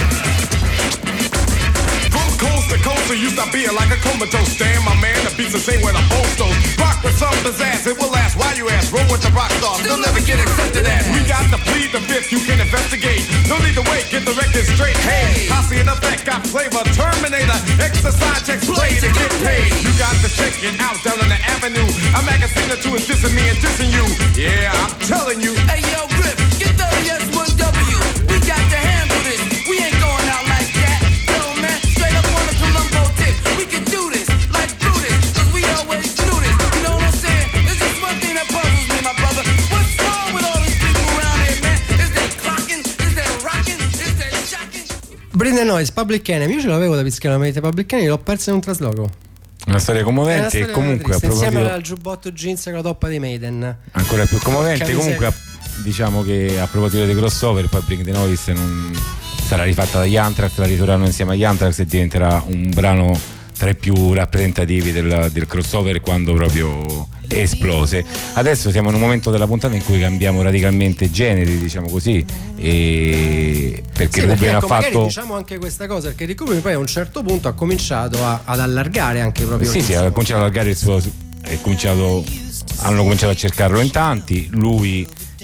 From coast to coast, it used to be like a comatose. Damn, my man, the beats the same where the post goes. Rock with some pizzazz, it will last while you ask. Roll with the rock stars, they'll never get accepted as. We got to plead the fifth, you can investigate. No need to wait, get the record straight. Hey, I see an effect, got flavor. Terminator, exercise checks, play to get paid. You got to check it out down on the avenue. A magazine or two is dissing me and dissing you. Yeah, I'm telling you. Hey, yo, Grip, get the S one W. We got to handle this. We ain't going out like that. Yo, man, straight up on the Columbo tip. We can do this like Brutus, cause we always do this. You know what I'm saying? There's just one thing that puzzles me, my brother. What's wrong with all these people around here, man? Is they clocking? Is they rocking? Is they shocking? Bring the Noise, Public Enemy. Io ce l'avevo da Pischiano Public Enemy, l'ho persa in un trasloco. Una storia commovente e comunque a insieme proposito, al giubbotto jeans con la toppa di Maiden. ancora più commovente. Porca Comunque a- diciamo che a proposito dei crossover, poi Bring the Noise non sarà rifatta dagli Anthrax, la ritorneranno insieme agli Anthrax e diventerà un brano tra i più rappresentativi del, del crossover quando proprio esplose. Adesso siamo in un momento della puntata in cui cambiamo radicalmente generi, diciamo così, e perché Sì, Rubin perché, ha ecco, magari fatto diciamo anche questa cosa, perché Rick Rubin poi a un certo punto ha cominciato a- ad allargare anche proprio sì, il sì, suo- ha cominciato a allargare il suo è cominciato hanno cominciato a cercarlo in tanti, lui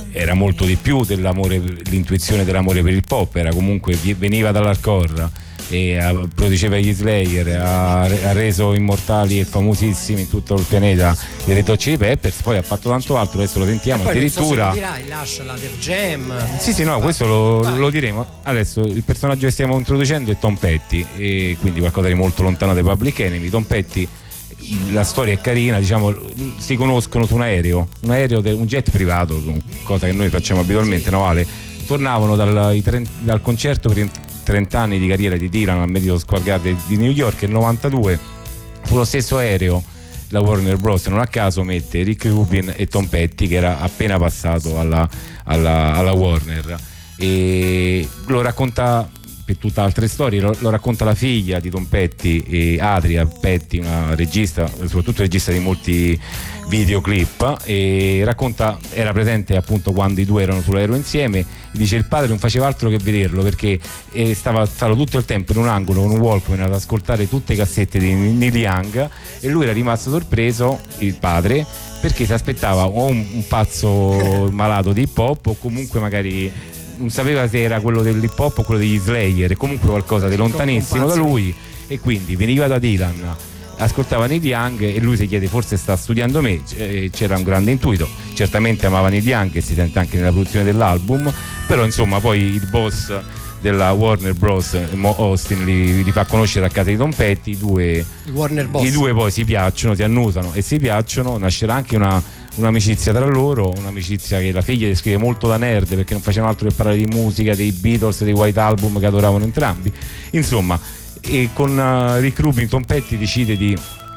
era molto di più dell'amore, l'intuizione dell'amore per il pop, era comunque, veniva dall'hardcore e uh, produceva gli Slayer, ha, ha reso immortali e famosissimi in tutto il pianeta i Red Hot Chili Peppers, poi ha fatto tanto altro, adesso lo sentiamo, poi addirittura non so se lo dirai, lascia la Def Jam. sì sì no, questo lo, lo diremo. Adesso il personaggio che stiamo introducendo è Tom Petty, e quindi qualcosa di molto lontano dai Public Enemy. Tom Petty, la storia è carina, diciamo, si conoscono su un aereo, un aereo, un jet privato, cosa che noi facciamo abitualmente, no Vale? Tornavano dal, dal concerto per trenta anni di carriera di Dylan al Madison Square Garden di New York, e nel novantadue fu lo stesso aereo, la Warner Bros. Non a caso mette Rick Rubin e Tom Petty, che era appena passato alla, alla, alla Warner, e lo racconta per tutte altre storie, lo, lo racconta la figlia di Tom Petty, e Adria Petty, una regista, soprattutto regista di molti videoclip, e racconta, era presente appunto quando i due erano sull'aereo insieme. Dice il padre non faceva altro che vederlo, perché eh, stava stato tutto il tempo in un angolo con un Walkman ad ascoltare tutte le cassette di Neil Young, e lui era rimasto sorpreso, il padre, perché si aspettava o un, un pazzo malato di hip hop, o comunque magari non sapeva se era quello dell'hip hop o quello degli Slayer, comunque qualcosa di lontanissimo da lui, e quindi veniva da Dylan, ascoltava Neil Young, e lui si chiede forse sta studiando me. C'era un grande intuito, certamente amava Neil Young, e si sente anche nella produzione dell'album, però insomma poi il boss della Warner Bros. Mo Austin li, li fa conoscere a casa di Tom Petty, i due, I Warner Boss. i due poi si piacciono, si annusano e si piacciono, nascerà anche una, un'amicizia tra loro, un'amicizia che la figlia descrive molto da nerd, perché non facevano altro che parlare di musica, dei Beatles, dei White Album che adoravano entrambi, insomma. E con uh, Rick Rubin Tom Petty decide di,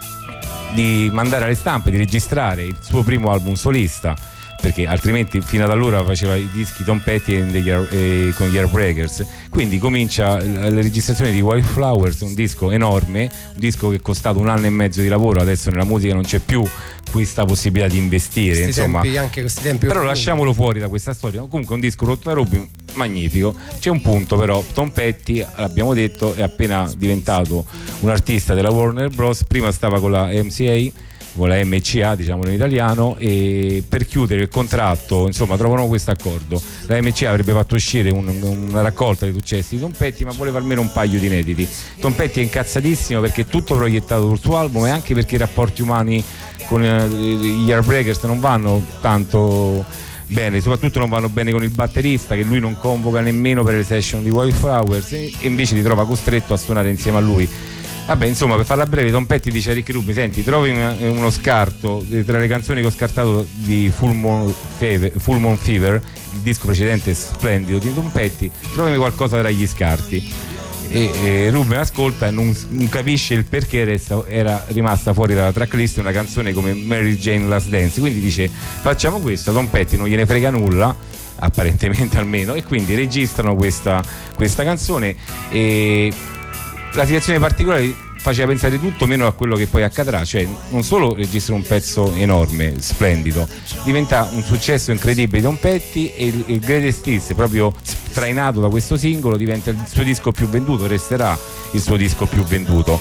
di mandare alle stampe, di registrare il suo primo album solista, perché altrimenti fino ad allora faceva i dischi Tom Petty e degli, eh, con gli Heartbreakers. Quindi comincia la registrazione di Wildflowers, un disco enorme, un disco che è costato un anno e mezzo di lavoro. Adesso nella musica non c'è più questa possibilità di investire, questi insomma, tempi, anche questi tempi, però lasciamolo fuori da questa storia. Comunque un disco rotto da Rubin magnifico. C'è un punto però: Tom Petty, l'abbiamo detto, è appena diventato un artista della Warner Bros. Prima stava con la M C A, con la M C A, diciamolo in italiano, e per chiudere il contratto, insomma, trovano questo accordo. La M C A avrebbe fatto uscire un, una raccolta di successi di Tom Petty, ma voleva almeno un paio di inediti. Tom Petty è incazzatissimo perché è tutto proiettato sul suo album, e anche perché i rapporti umani con eh, gli Heartbreakers non vanno tanto bene, soprattutto non vanno bene con il batterista, che lui non convoca nemmeno per le session di Wildflowers, e invece li trova costretto a suonare insieme a lui. Vabbè, insomma, per farla breve, Tom Petty dice a Rick Rubin: senti, trovi una, uno scarto tra le canzoni che ho scartato di Full Moon Fever, Full Moon Fever, il disco precedente splendido di Tom Petty, trovami qualcosa tra gli scarti. E, e Rubin ascolta e non, non capisce il perché resta, era rimasta fuori dalla tracklist una canzone come Mary Jane Last Dance, quindi dice facciamo questo. Tom Petty non gliene frega nulla, apparentemente almeno, e quindi registrano questa, questa canzone. E la situazione particolare faceva pensare tutto meno a quello che poi accadrà, cioè non solo registra un pezzo enorme, splendido, diventa un successo incredibile di Tom Petty, e il, il Greatest Hits, proprio trainato da questo singolo, diventa il suo disco più venduto, resterà il suo disco più venduto.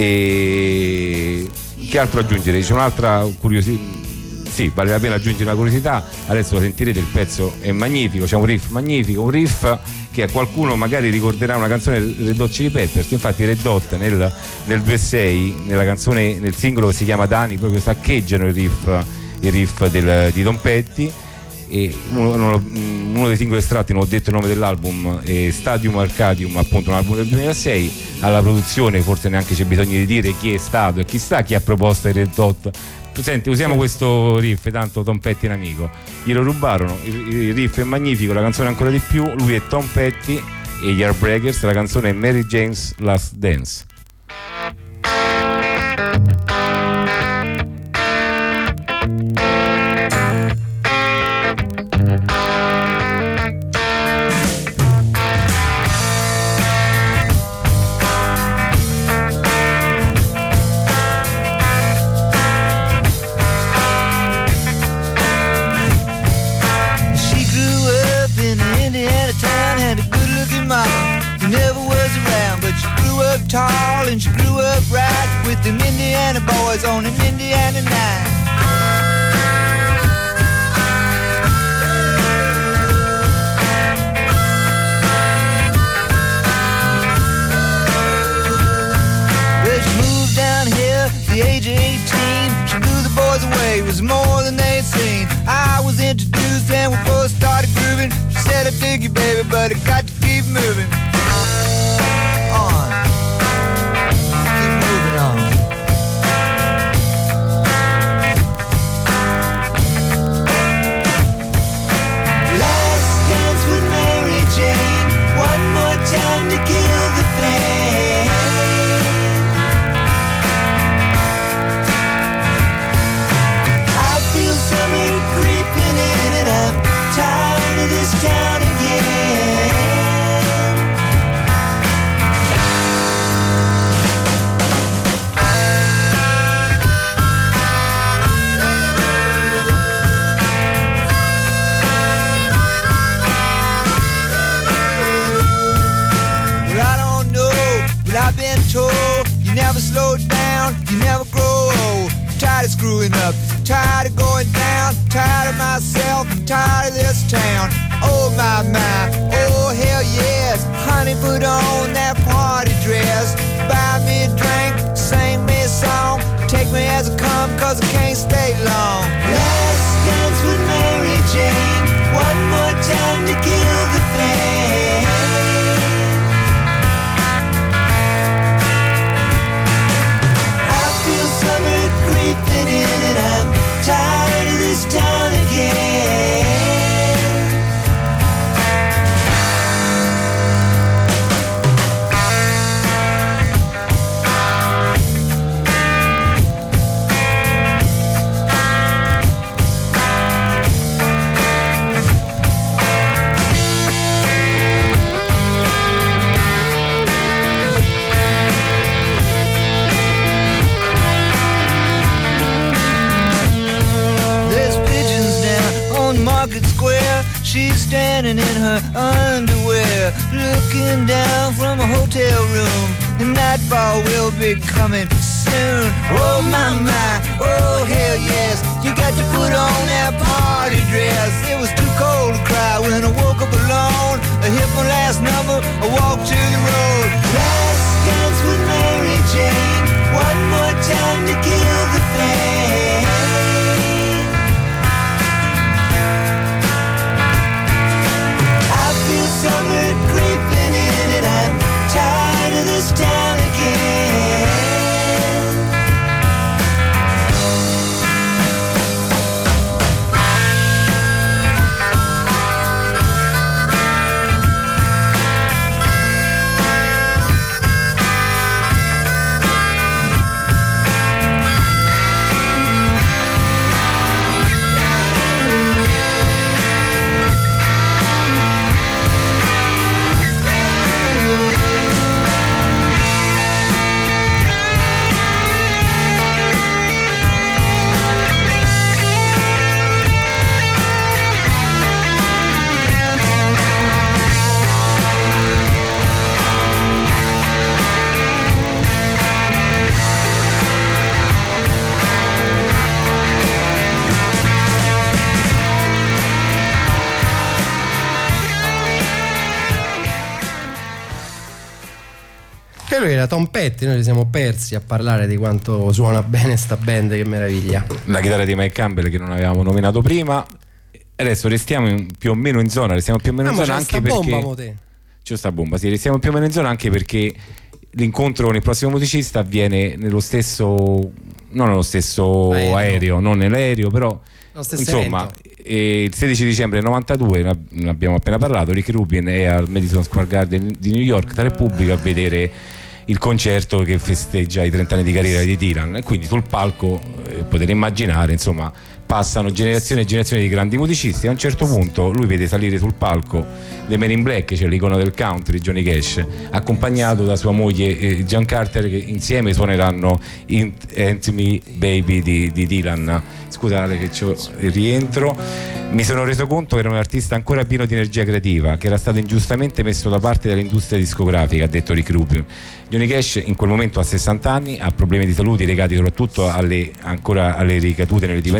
E che altro aggiungere? C'è un'altra curiosità, sì, vale la pena aggiungere una curiosità, adesso lo sentirete, il pezzo è magnifico, c'è un riff magnifico, un riff che a qualcuno magari ricorderà una canzone del Red Hot Chili Peppers. Infatti Red Hot nel, nel due sei, nella canzone, nel singolo che si chiama Dani, proprio saccheggiano il riff, il riff del, di Tom Petty. E uno, uno dei singoli estratti, non ho detto il nome dell'album, è Stadium Arcadium, appunto un album del duemilasei. Alla produzione forse neanche c'è bisogno di dire chi è stato e chi sta, chi ha proposto il Red Hot. Senti, usiamo questo riff, tanto Tom Petty è un amico, glielo rubarono, il, il riff è magnifico, la canzone ancora di più. Lui è Tom Petty e gli Heartbreakers, la canzone è Mary Jane's Last Dance. Tall and she grew up right with them Indiana boys on an Indiana night. to take you, baby, but I got to keep moving on. Keep moving on. Last dance with Mary Jane, one more time to kill the pain. I feel summer creeping in and I'm tired of this town again. Well, I don't know, but I've been told you never slow down, you never grow old. I'm tired of screwing up, tired of going down, tired of myself, I'm tired of this town. Oh my, my, oh hell yes. Honey, put on that party dress, buy me a drink, sing me a song, take me as I come, cause I can't stay long. Last dance with Mary Jane, one more time to kill the pain. I feel summer creeping in and I'm tired of this town again. There's pigeons down on Market Square. She's standing in her underwear, looking down from a hotel room. And nightfall will be coming soon. Oh my, my, oh hell yes. You got to put on that party dress. It was too cold to cry when I woke up alone. I hit my last number, I walked to the road. Last dance with Mary Jane, one more time to kill the pain. I feel summer creeping in and I'm tired of this town again. E lui era Tom Petty, noi ci siamo persi a parlare di quanto suona bene sta band, che meraviglia. La chitarra di Mike Campbell che non avevamo nominato prima. Adesso restiamo in, più o meno in zona, restiamo più o meno Ah, in ma zona c'è anche sta perché bomba, mo te. c'è sta bomba, sì, restiamo più o meno in zona anche perché l'incontro con il prossimo musicista avviene nello stesso, non nello stesso Aereo. aereo, non nell'aereo, però Lo stesso insomma evento. e il sedici dicembre del novantadue, ne abbiamo appena parlato, Rick Rubin è al Madison Square Garden di New York, tra Repubblica, a vedere il concerto che festeggia i trenta anni di carriera di Dylan, e quindi sul palco eh, potete immaginare, insomma, passano generazioni e generazioni di grandi musicisti. A un certo punto lui vede salire sul palco The Man in Black, cioè l'icono del country, Johnny Cash, accompagnato da sua moglie eh, Jan Carter, che insieme suoneranno Ain't Me Baby di, di Dylan. Scusate che c'ho il rientro. Mi sono reso conto che era un artista ancora pieno di energia creativa, che era stato ingiustamente messo da parte dall'industria discografica, ha detto Rick Rubin. Johnny Cash in quel momento ha sessanta anni, ha problemi di salute legati soprattutto alle, ancora alle ricadute nelle dipendenze,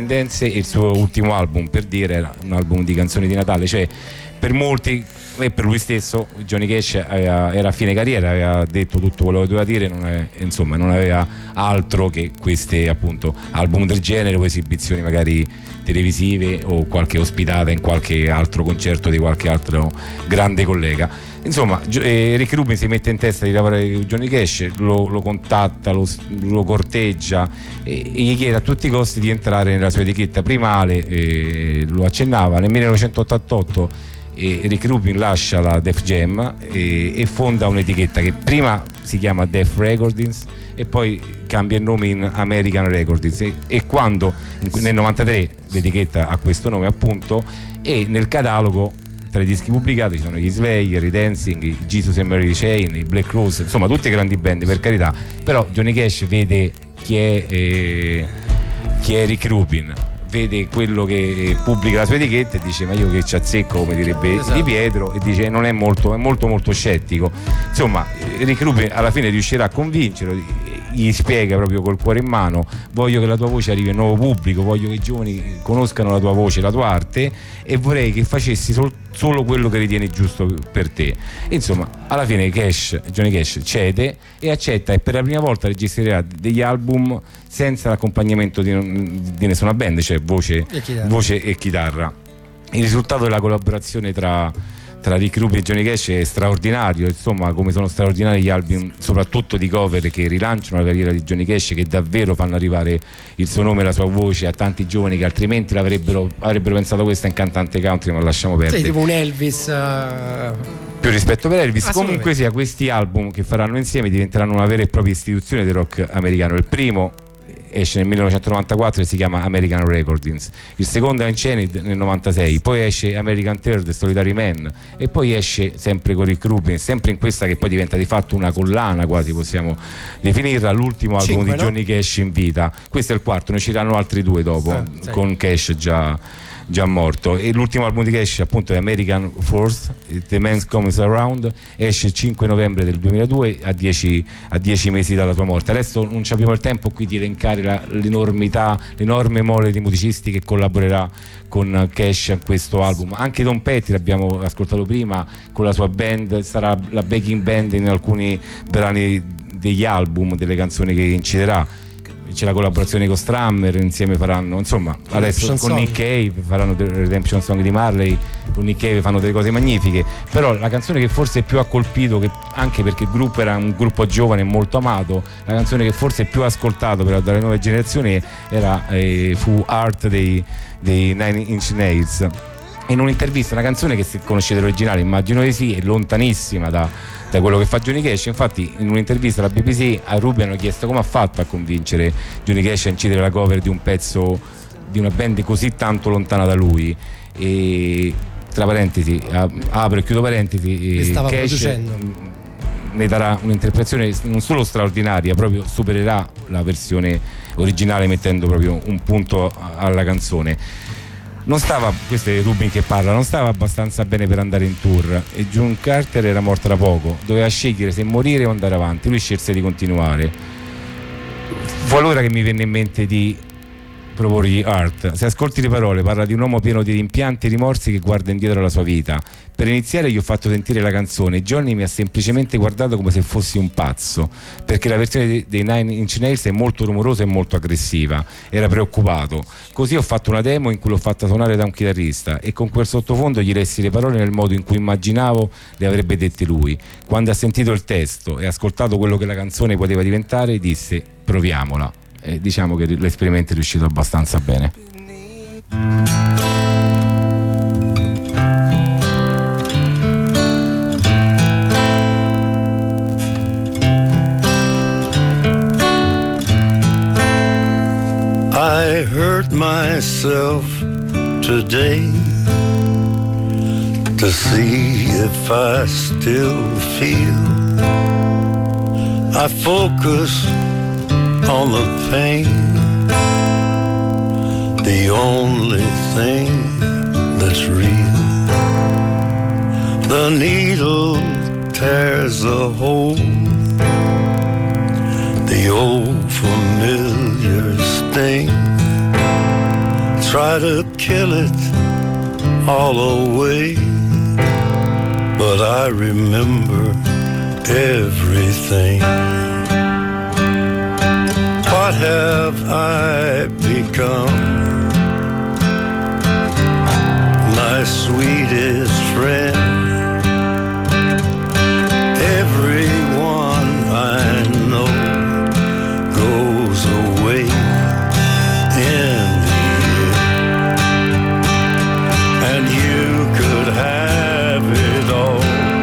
Christmas, e il suo ultimo album, per dire, era un album di canzoni di Natale. Cioè, per molti e per lui stesso, Johnny Cash aveva, era a fine carriera, aveva detto tutto quello che doveva dire, non è, insomma non aveva altro che questi appunto album del genere o esibizioni magari televisive o qualche ospitata in qualche altro concerto di qualche altro grande collega. Insomma, eh, Rick Rubin si mette in testa di lavorare con Johnny Cash, lo, lo contatta, lo, lo corteggia e, e gli chiede a tutti i costi di entrare nella sua etichetta. Prima Ale eh, lo accennava, nel millenovecentottantotto e Rick Rubin lascia la Def Jam e, e fonda un'etichetta che prima si chiama Def Recordings e poi cambia il nome in American Recordings, e, e quando nel novantatré l'etichetta ha questo nome appunto, e nel catalogo tra i dischi pubblicati ci sono gli Slayer, i Dancing, i Jesus and Mary Chain, i Black Rose, insomma tutte grandi band, per carità. Però Johnny Cash vede chi è, eh, chi è Rick Rubin, vede quello che pubblica la sua etichetta e dice ma io che ci azzecco, come direbbe esatto. Di Pietro, e dice non è molto, è molto molto scettico. Insomma, Rick Rubin alla fine riuscirà a convincerlo, gli spiega proprio col cuore in mano: voglio che la tua voce arrivi a un nuovo pubblico, voglio che i giovani conoscano la tua voce, la tua arte, e vorrei che facessi sol- solo quello che ritieni giusto per te. E insomma, alla fine Cash, Johnny Cash cede e accetta, e per la prima volta registrerà degli album senza l'accompagnamento di, di nessuna band, cioè voce e, voce e chitarra. Il risultato della collaborazione tra, tra Rick Rubin e Johnny Cash è straordinario, insomma, come sono straordinari gli album soprattutto di cover che rilanciano la carriera di Johnny Cash, che davvero fanno arrivare il suo nome e la sua voce a tanti giovani che altrimenti l'avrebbero avrebbero pensato questa in cantante country, ma lasciamo perdere. Sì, tipo un Elvis, uh... più rispetto per Elvis. Comunque sia, questi album che faranno insieme diventeranno una vera e propria istituzione del rock americano. Il primo esce nel millenovecentonovantaquattro e si chiama American Recordings, il secondo è Unchained nel novantasei, poi esce American Third, Solitary Man, e poi esce sempre con Rick Rubin, sempre in questa che poi diventa di fatto una collana, quasi possiamo definirla, l'ultimo album Cinque, di Johnny no? Cash in vita. Questo è il quarto, ne usciranno altri due dopo, ah, con Cash già già morto. E l'ultimo album di Cash appunto è American Force, The Man Comes Around, esce il cinque novembre del duemiladue, a dieci mesi dalla sua morte. Adesso non abbiamo il tempo qui di elencare la, l'enormità, l'enorme mole di musicisti che collaborerà con Cash in questo album. Anche Tom Petty, l'abbiamo ascoltato prima, con la sua band, sarà la backing band in alcuni brani degli album, delle canzoni che inciderà. C'è la collaborazione con Strammer, insieme faranno, insomma, adesso con Song. Nick Cave faranno The Redemption Song di Marley, con Nick Cave fanno delle cose magnifiche. Però la canzone che forse più ha colpito, che anche perché il gruppo era un gruppo giovane e molto amato, la canzone che forse più ascoltato per, dalle nuove generazioni era eh, fu Art dei, dei Nine Inch Nails. In un'intervista, una canzone che, se conoscete l'originale immagino di sì, è lontanissima da da quello che fa Johnny Cash. Infatti in un'intervista alla B B C a Rubin hanno chiesto come ha fatto a convincere Johnny Cash a incidere la cover di un pezzo di una band così tanto lontana da lui, e tra parentesi apro e chiudo parentesi, stava Cash producendo. ne darà un'interpretazione non solo straordinaria, proprio supererà la versione originale mettendo proprio un punto alla canzone. Non stava, questo è Rubin che parla, non stava abbastanza bene per andare in tour e June Carter era morta da poco, doveva scegliere se morire o andare avanti. Lui scelse di continuare. Fu allora che mi venne in mente di proporgli Art. Se ascolti le parole, parla di un uomo pieno di rimpianti e rimorsi che guarda indietro alla sua vita. Per iniziare gli ho fatto sentire la canzone. Johnny mi ha semplicemente guardato come se fossi un pazzo, perché la versione dei Nine Inch Nails è molto rumorosa e molto aggressiva. Era preoccupato. Così ho fatto una demo in cui l'ho fatta suonare da un chitarrista e con quel sottofondo gli lessi le parole nel modo in cui immaginavo le avrebbe dette lui. Quando ha sentito il testo e ascoltato quello che la canzone poteva diventare, disse: proviamola. E diciamo che l'esperimento è riuscito abbastanza bene. I hurt myself today to see if I still feel. I focus on the pain, the only thing that's real. The needle tears a hole, the old familiar sting. It's try to kill it all away, but I remember everything. What have I become? My sweetest friend. Everyone I know goes away in the end, and you could have it all.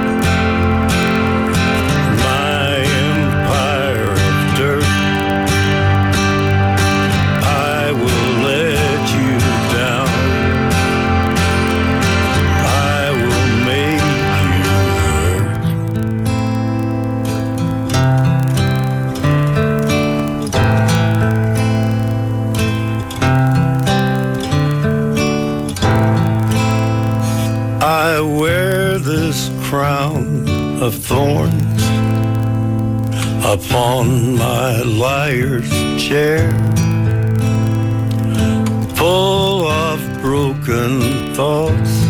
My empire of dirt, I will let you down. I will make you hurt. I wear this crown of thorns upon my liar's chair, full of broken thoughts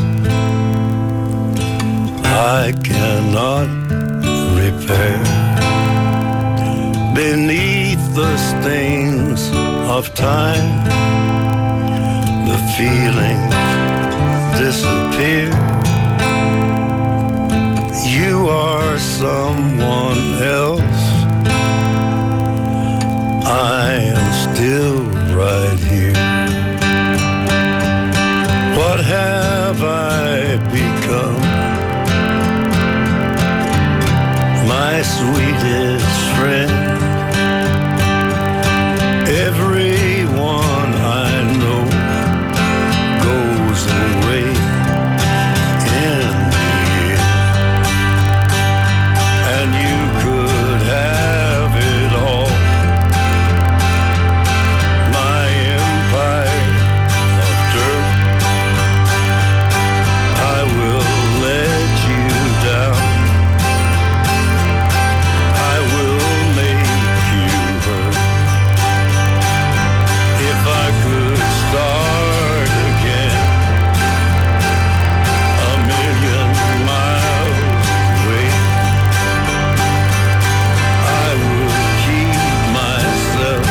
I cannot repair. Beneath the stains of time, the feelings disappear. You are someone else. I am still right here. What have I become? My sweetest friend. Everyone I know goes away in the end, and you could have it all. My empire of dirt, I will let you down. I will make you hurt. If I could start again, a million miles away, I would keep myself.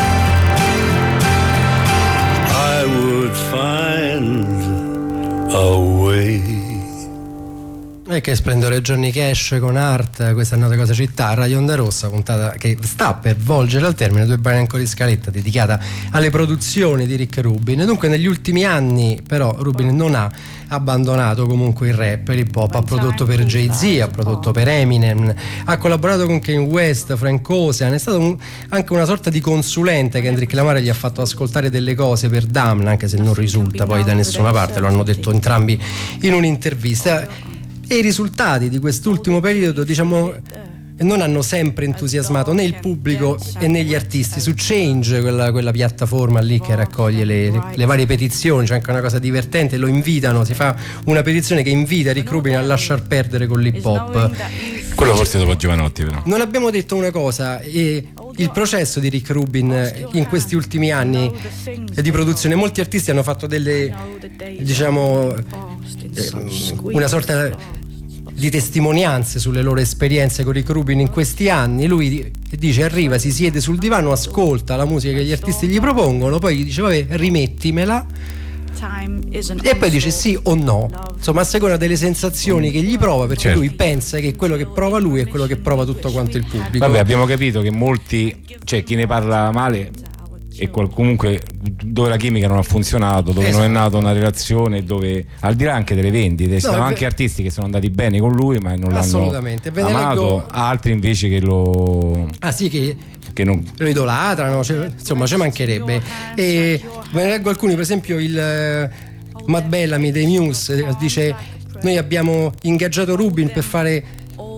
I would find a way. E che splendore, Johnny Cash con Art, questa è Nota Cosa Città, Radio Onda Rossa, puntata che sta per volgere al termine, due brani ancora in scaletta, dedicata alle produzioni di Rick Rubin. Dunque negli ultimi anni però Rubin non ha abbandonato comunque il rap, l'hip hop, ha prodotto per Jay-Z, ha prodotto per Eminem, ha collaborato con Kanye West, Frank Ocean, è stato un, anche una sorta di consulente. Kendrick Lamar gli ha fatto ascoltare delle cose per Damn, anche se non risulta poi da nessuna parte, lo hanno detto entrambi in un'intervista. E i risultati di quest'ultimo periodo, diciamo, non hanno sempre entusiasmato né il pubblico e né gli artisti. Su Change, quella, quella piattaforma lì che raccoglie le, le varie petizioni, c'è anche una cosa divertente, lo invitano, si fa una petizione che invita Rick Rubin a lasciar perdere con l'hip hop. Quello forse dopo Giovanotti, però. Non abbiamo detto una cosa, e il processo di Rick Rubin in questi ultimi anni di produzione, molti artisti hanno fatto delle, diciamo, eh, una sorta di testimonianze sulle loro esperienze con Rick Rubin in questi anni. Lui dice, arriva, si siede sul divano, ascolta la musica che gli artisti gli propongono, poi gli dice vabbè, rimettimela, e poi dice sì o no, insomma a seconda delle sensazioni che gli prova, perché certo, lui pensa che quello che prova lui è quello che prova tutto quanto il pubblico. Vabbè, abbiamo capito che molti, cioè chi ne parla male e qual, comunque dove la chimica non ha funzionato, dove esatto, non è nata una relazione, dove al di là anche delle vendite, ci no, sono anche artisti che sono andati bene con lui ma non l'hanno amato, leggo... altri invece che lo ah sì che, che non... lo idolatrano, cioè, insomma ci mancherebbe. E ve ne leggo alcuni, per esempio il uh, Matt Bellamy dei Muse dice: noi abbiamo ingaggiato Rubin per fare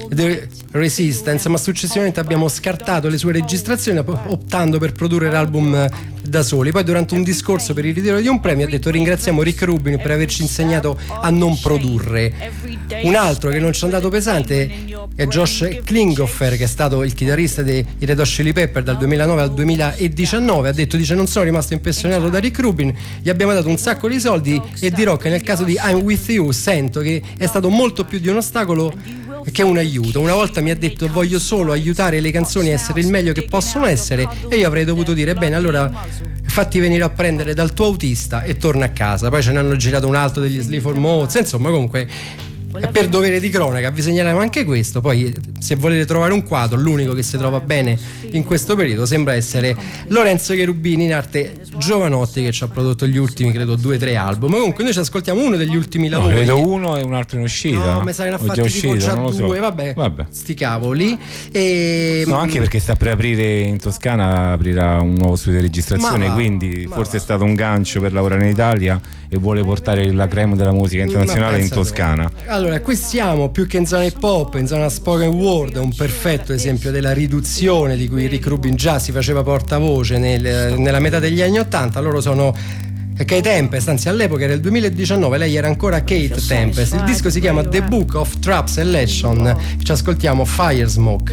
The Resistance, ma successivamente abbiamo scartato le sue registrazioni optando per produrre l'album da soli. Poi durante un discorso per il ritiro di un premio ha detto: ringraziamo Rick Rubin per averci insegnato a non produrre. Un altro che non ci è andato pesante è Josh Klinghoffer, che è stato il chitarrista dei Red Hot Chili Pepper dal duemilanove al duemiladiciannove. Ha detto, dice: non sono rimasto impressionato da Rick Rubin, gli abbiamo dato un sacco di soldi e dirò che nel caso di I'm With You sento che è stato molto più di un ostacolo che un aiuto. Una volta mi ha detto: voglio solo aiutare le canzoni a essere il meglio che possono essere, e io avrei dovuto dire: bene, allora fatti venire a prendere dal tuo autista e torna a casa. Poi ce ne hanno girato un altro degli Sleaford Mods, insomma, comunque per dovere di cronaca vi segnaliamo anche questo. Poi se volete trovare un quadro, l'unico che si trova bene in questo periodo sembra essere Lorenzo Cherubini, in arte Giovanotti, che ci ha prodotto gli ultimi, credo, due o tre album. Comunque noi ci ascoltiamo uno degli ultimi no, lavori. Credo uno e un altro in uscita. No, mi sa che ne ha O fatti già tipo uscito, già non lo so. due, vabbè, Vabbè. sti cavoli. E... No, anche perché sta per aprire in Toscana, aprirà un nuovo studio di registrazione, Ma va, quindi ma forse va. è stato un gancio per lavorare in Italia e vuole portare la creme della musica internazionale in Toscana. Allora, qui siamo più che in zona hip hop, in zona spoken word, un perfetto esempio della riduzione di cui Rick Rubin già si faceva portavoce nel, nella metà degli anni ottanta. Loro sono Kate Tempest, anzi all'epoca era il duemiladiciannove, lei era ancora Kate Tempest. Il disco si chiama The Book of Trap Selection. Ci ascoltiamo Fire Smoke.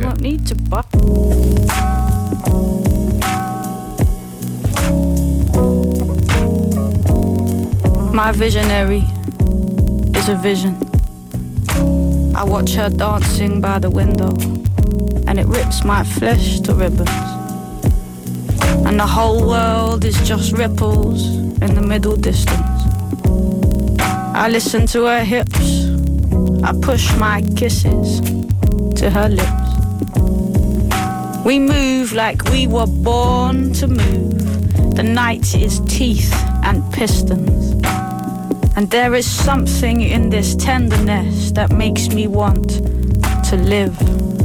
My visionary is a vision. I watch her dancing by the window, and it rips my flesh to ribbons. And the whole world is just ripples in the middle distance. I listen to her hips, I push my kisses to her lips. We move like we were born to move. The night is teeth and pistons. And there is something in this tenderness that makes me want to live.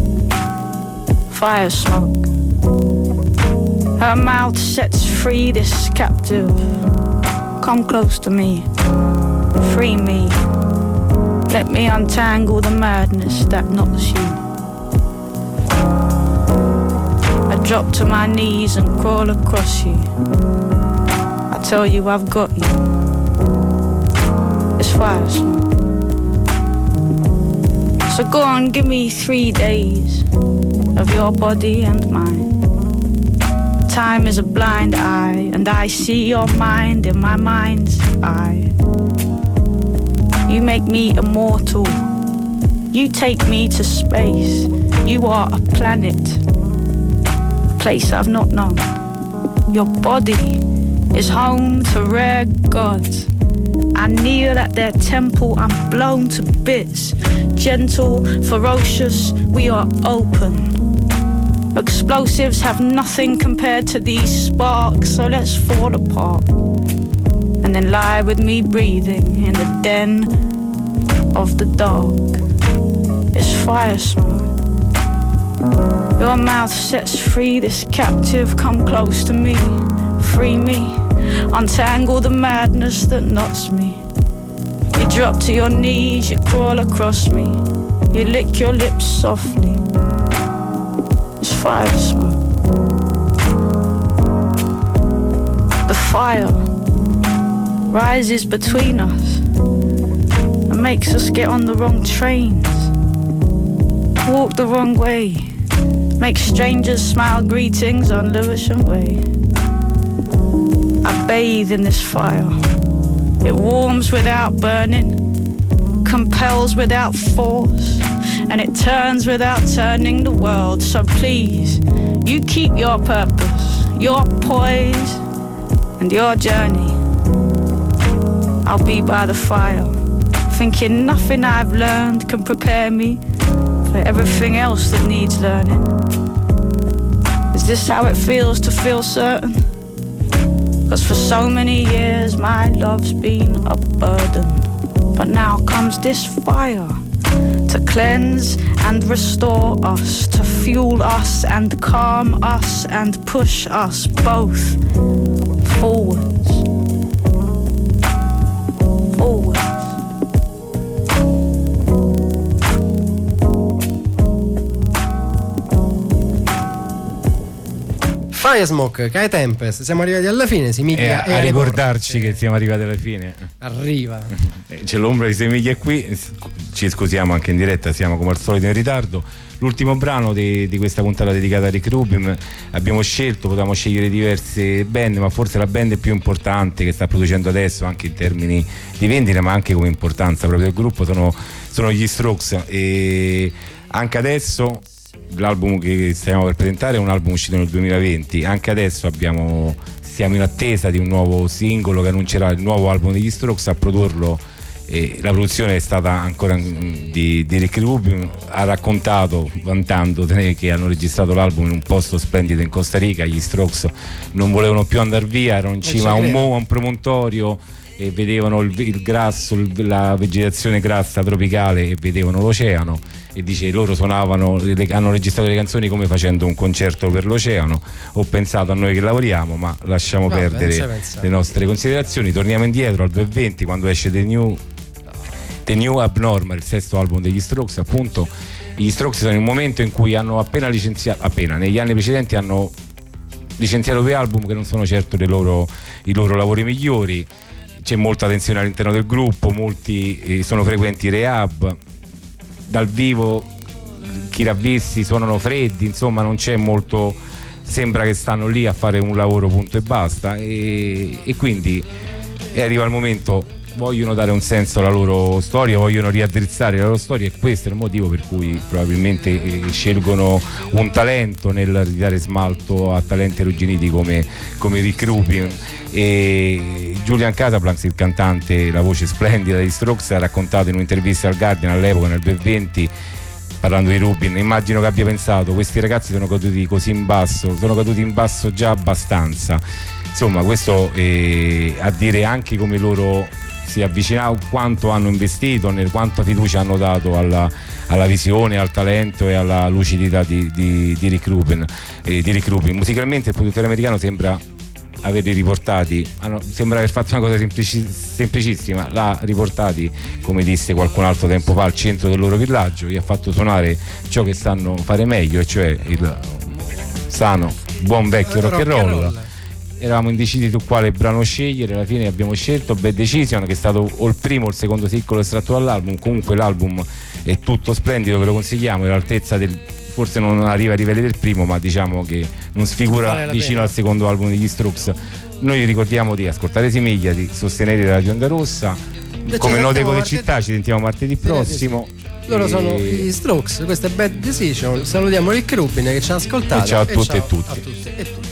Fire smoke. Her mouth sets free this captive. Come close to me. Free me. Let me untangle the madness that knots you. I drop to my knees and crawl across you. I tell you I've got you. It's fire smoke. So go on, give me three days of your body and mine. Time is a blind eye, and I see your mind in my mind's eye. You make me immortal. You take me to space. You are a planet, a place I've not known. Your body is home to rare gods. I kneel at their temple, I'm blown to bits. Gentle, ferocious, we are open. Explosives have nothing compared to these sparks, so let's fall apart. And then lie with me breathing in the den of the dark. It's fire smoke. Your mouth sets free this captive, come close to me, free me. Untangle the madness that knots me. You drop to your knees, you crawl across me. You lick your lips softly. It's fire smoke. The fire rises between us and makes us get on the wrong trains, walk the wrong way, make strangers smile greetings on Lewisham Way. I bathe in this fire. It warms without burning, compels without force, and it turns without turning the world. So please, you keep your purpose, your poise, and your journey. I'll be by the fire, thinking nothing I've learned can prepare me for everything else that needs learning. Is this how it feels to feel certain? 'Cause for so many years my love's been a burden. But now comes this fire to cleanse and restore us, to fuel us and calm us and push us both forwards. Forwards. Joy Smoke, Kai Tempest, siamo arrivati alla fine. Simiglia e a ricordarci che siamo arrivati alla fine. Arriva. C'è l'ombra di Semiglia qui, ci scusiamo anche in diretta, siamo come al solito in ritardo. L'ultimo brano di, di questa puntata dedicata a Rick Rubin abbiamo scelto, potevamo scegliere diverse band, ma forse la band più importante che sta producendo adesso anche in termini di vendita, ma anche come importanza proprio del gruppo, sono, sono gli Strokes. E anche adesso l'album che stiamo per presentare è un album uscito nel duemilaventi, anche adesso abbiamo, siamo in attesa di un nuovo singolo che annuncerà il nuovo album degli Strokes. A produrlo, e la produzione è stata ancora di, di Rick Rubin. Ha raccontato, vantando che hanno registrato l'album in un posto splendido in Costa Rica. Gli Strokes non volevano più andare via, erano in cima a un, mo, a un promontorio e vedevano il, il grasso, il, la vegetazione grassa tropicale, e vedevano l'oceano, e dice loro suonavano, le, hanno registrato le canzoni come facendo un concerto per l'oceano. Ho pensato a noi che lavoriamo, ma lasciamo Vabbè, perdere le nostre considerazioni. Torniamo indietro al duemilaventi, quando esce The New The New Abnormal, il sesto album degli Strokes. Appunto, gli Strokes sono in un momento in cui hanno appena licenziato, appena negli anni precedenti hanno licenziato due album che non sono certo dei loro, i loro lavori migliori. C'è molta tensione all'interno del gruppo, molti eh, sono frequenti rehab, dal vivo chi l'ha visti suonano freddi, insomma non c'è molto, sembra che stanno lì a fare un lavoro punto e basta, e, e quindi e arriva il momento, vogliono dare un senso alla loro storia, vogliono riaddrizzare la loro storia, e questo è il motivo per cui probabilmente eh, scelgono un talento nel ridare smalto a talenti arrugginiti come, come Rick Rubin. E Julian Casablancas, il cantante, la voce splendida degli Strokes, ha raccontato in un'intervista al Guardian all'epoca, nel duemilaventi, parlando di Rubin: immagino che abbia pensato, questi ragazzi sono caduti così in basso, sono caduti in basso già abbastanza. Insomma, questo eh, a dire anche come loro si avvicinano, quanto hanno investito, nel quanta fiducia hanno dato alla, alla visione, al talento e alla lucidità di, di, di Rick Rubin. Eh, di Rick Rubin. Musicalmente il produttore americano sembra averli riportati, hanno, sembra aver fatto una cosa semplici, semplicissima, l'ha riportati, come disse qualcun altro tempo fa, al centro del loro villaggio, gli ha fatto suonare ciò che sanno fare meglio, e cioè il sano, buon vecchio rock and roll. Eravamo indecisi su quale brano scegliere, alla fine abbiamo scelto Bad Decision, che è stato o il primo o il secondo singolo estratto dall'album. Comunque l'album è tutto splendido, ve lo consigliamo, è all'altezza del, forse non arriva ai livelli del primo, ma diciamo che non sfigura vale vicino pena al secondo album degli Strokes. Noi vi ricordiamo di ascoltare Semiglia, di sostenere la Radio Onda Rossa, e come Note di Città. Ci sentiamo martedì prossimo. Loro sono gli Strokes, questo è Bad Decision. Salutiamo Rick Rubin che ci ha ascoltato, e ciao a tutti e, e tutti. A tutti e tutti.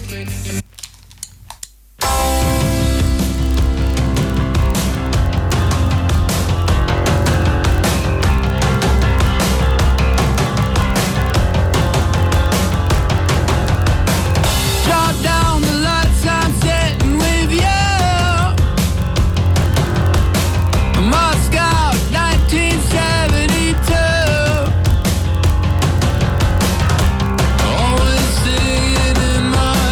Always singing in my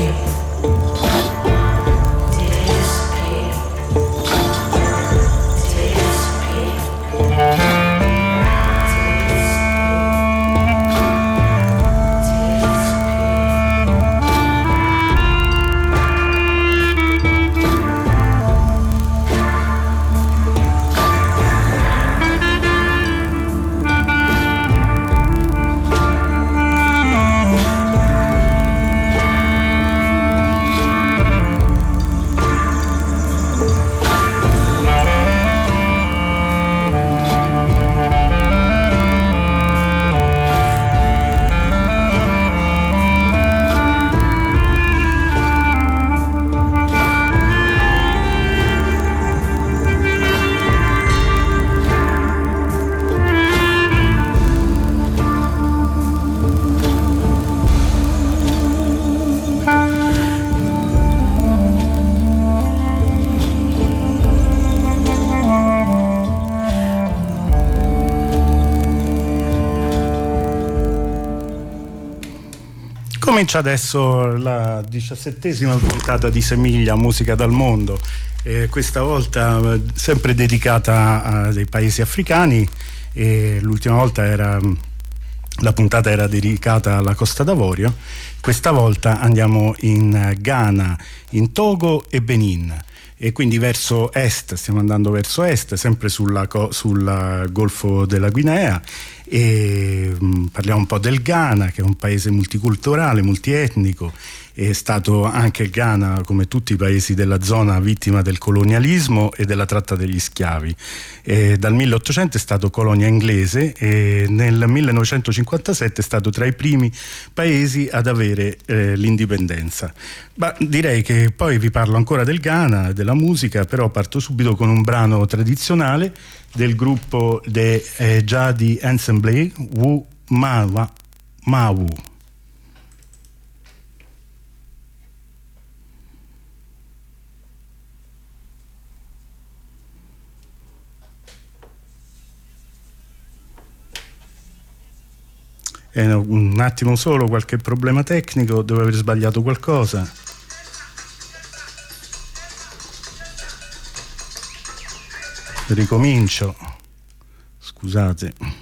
Comincia adesso la diciassettesima puntata di Semiglia, musica dal mondo, eh, questa volta sempre dedicata a dei paesi africani, e l'ultima volta era, la puntata era dedicata alla Costa d'Avorio. Questa volta andiamo in Ghana, in Togo e Benin, e quindi verso est, stiamo andando verso est, sempre sulla, sul Golfo della Guinea, e mh, parliamo un po' del Ghana, che è un paese multiculturale, multietnico. È stato anche il Ghana, come tutti i paesi della zona, vittima del colonialismo e della tratta degli schiavi. E dal milleottocento è stato colonia inglese e nel millenovecentocinquantasette è stato tra i primi paesi ad avere eh, l'indipendenza. Ma direi che poi vi parlo ancora del Ghana, della musica, però parto subito con un brano tradizionale del gruppo de eh, Jadi Ensemble, Wu Mawa Mawu. Eh, un attimo solo, qualche problema tecnico, devo aver sbagliato qualcosa. Ricomincio, scusate.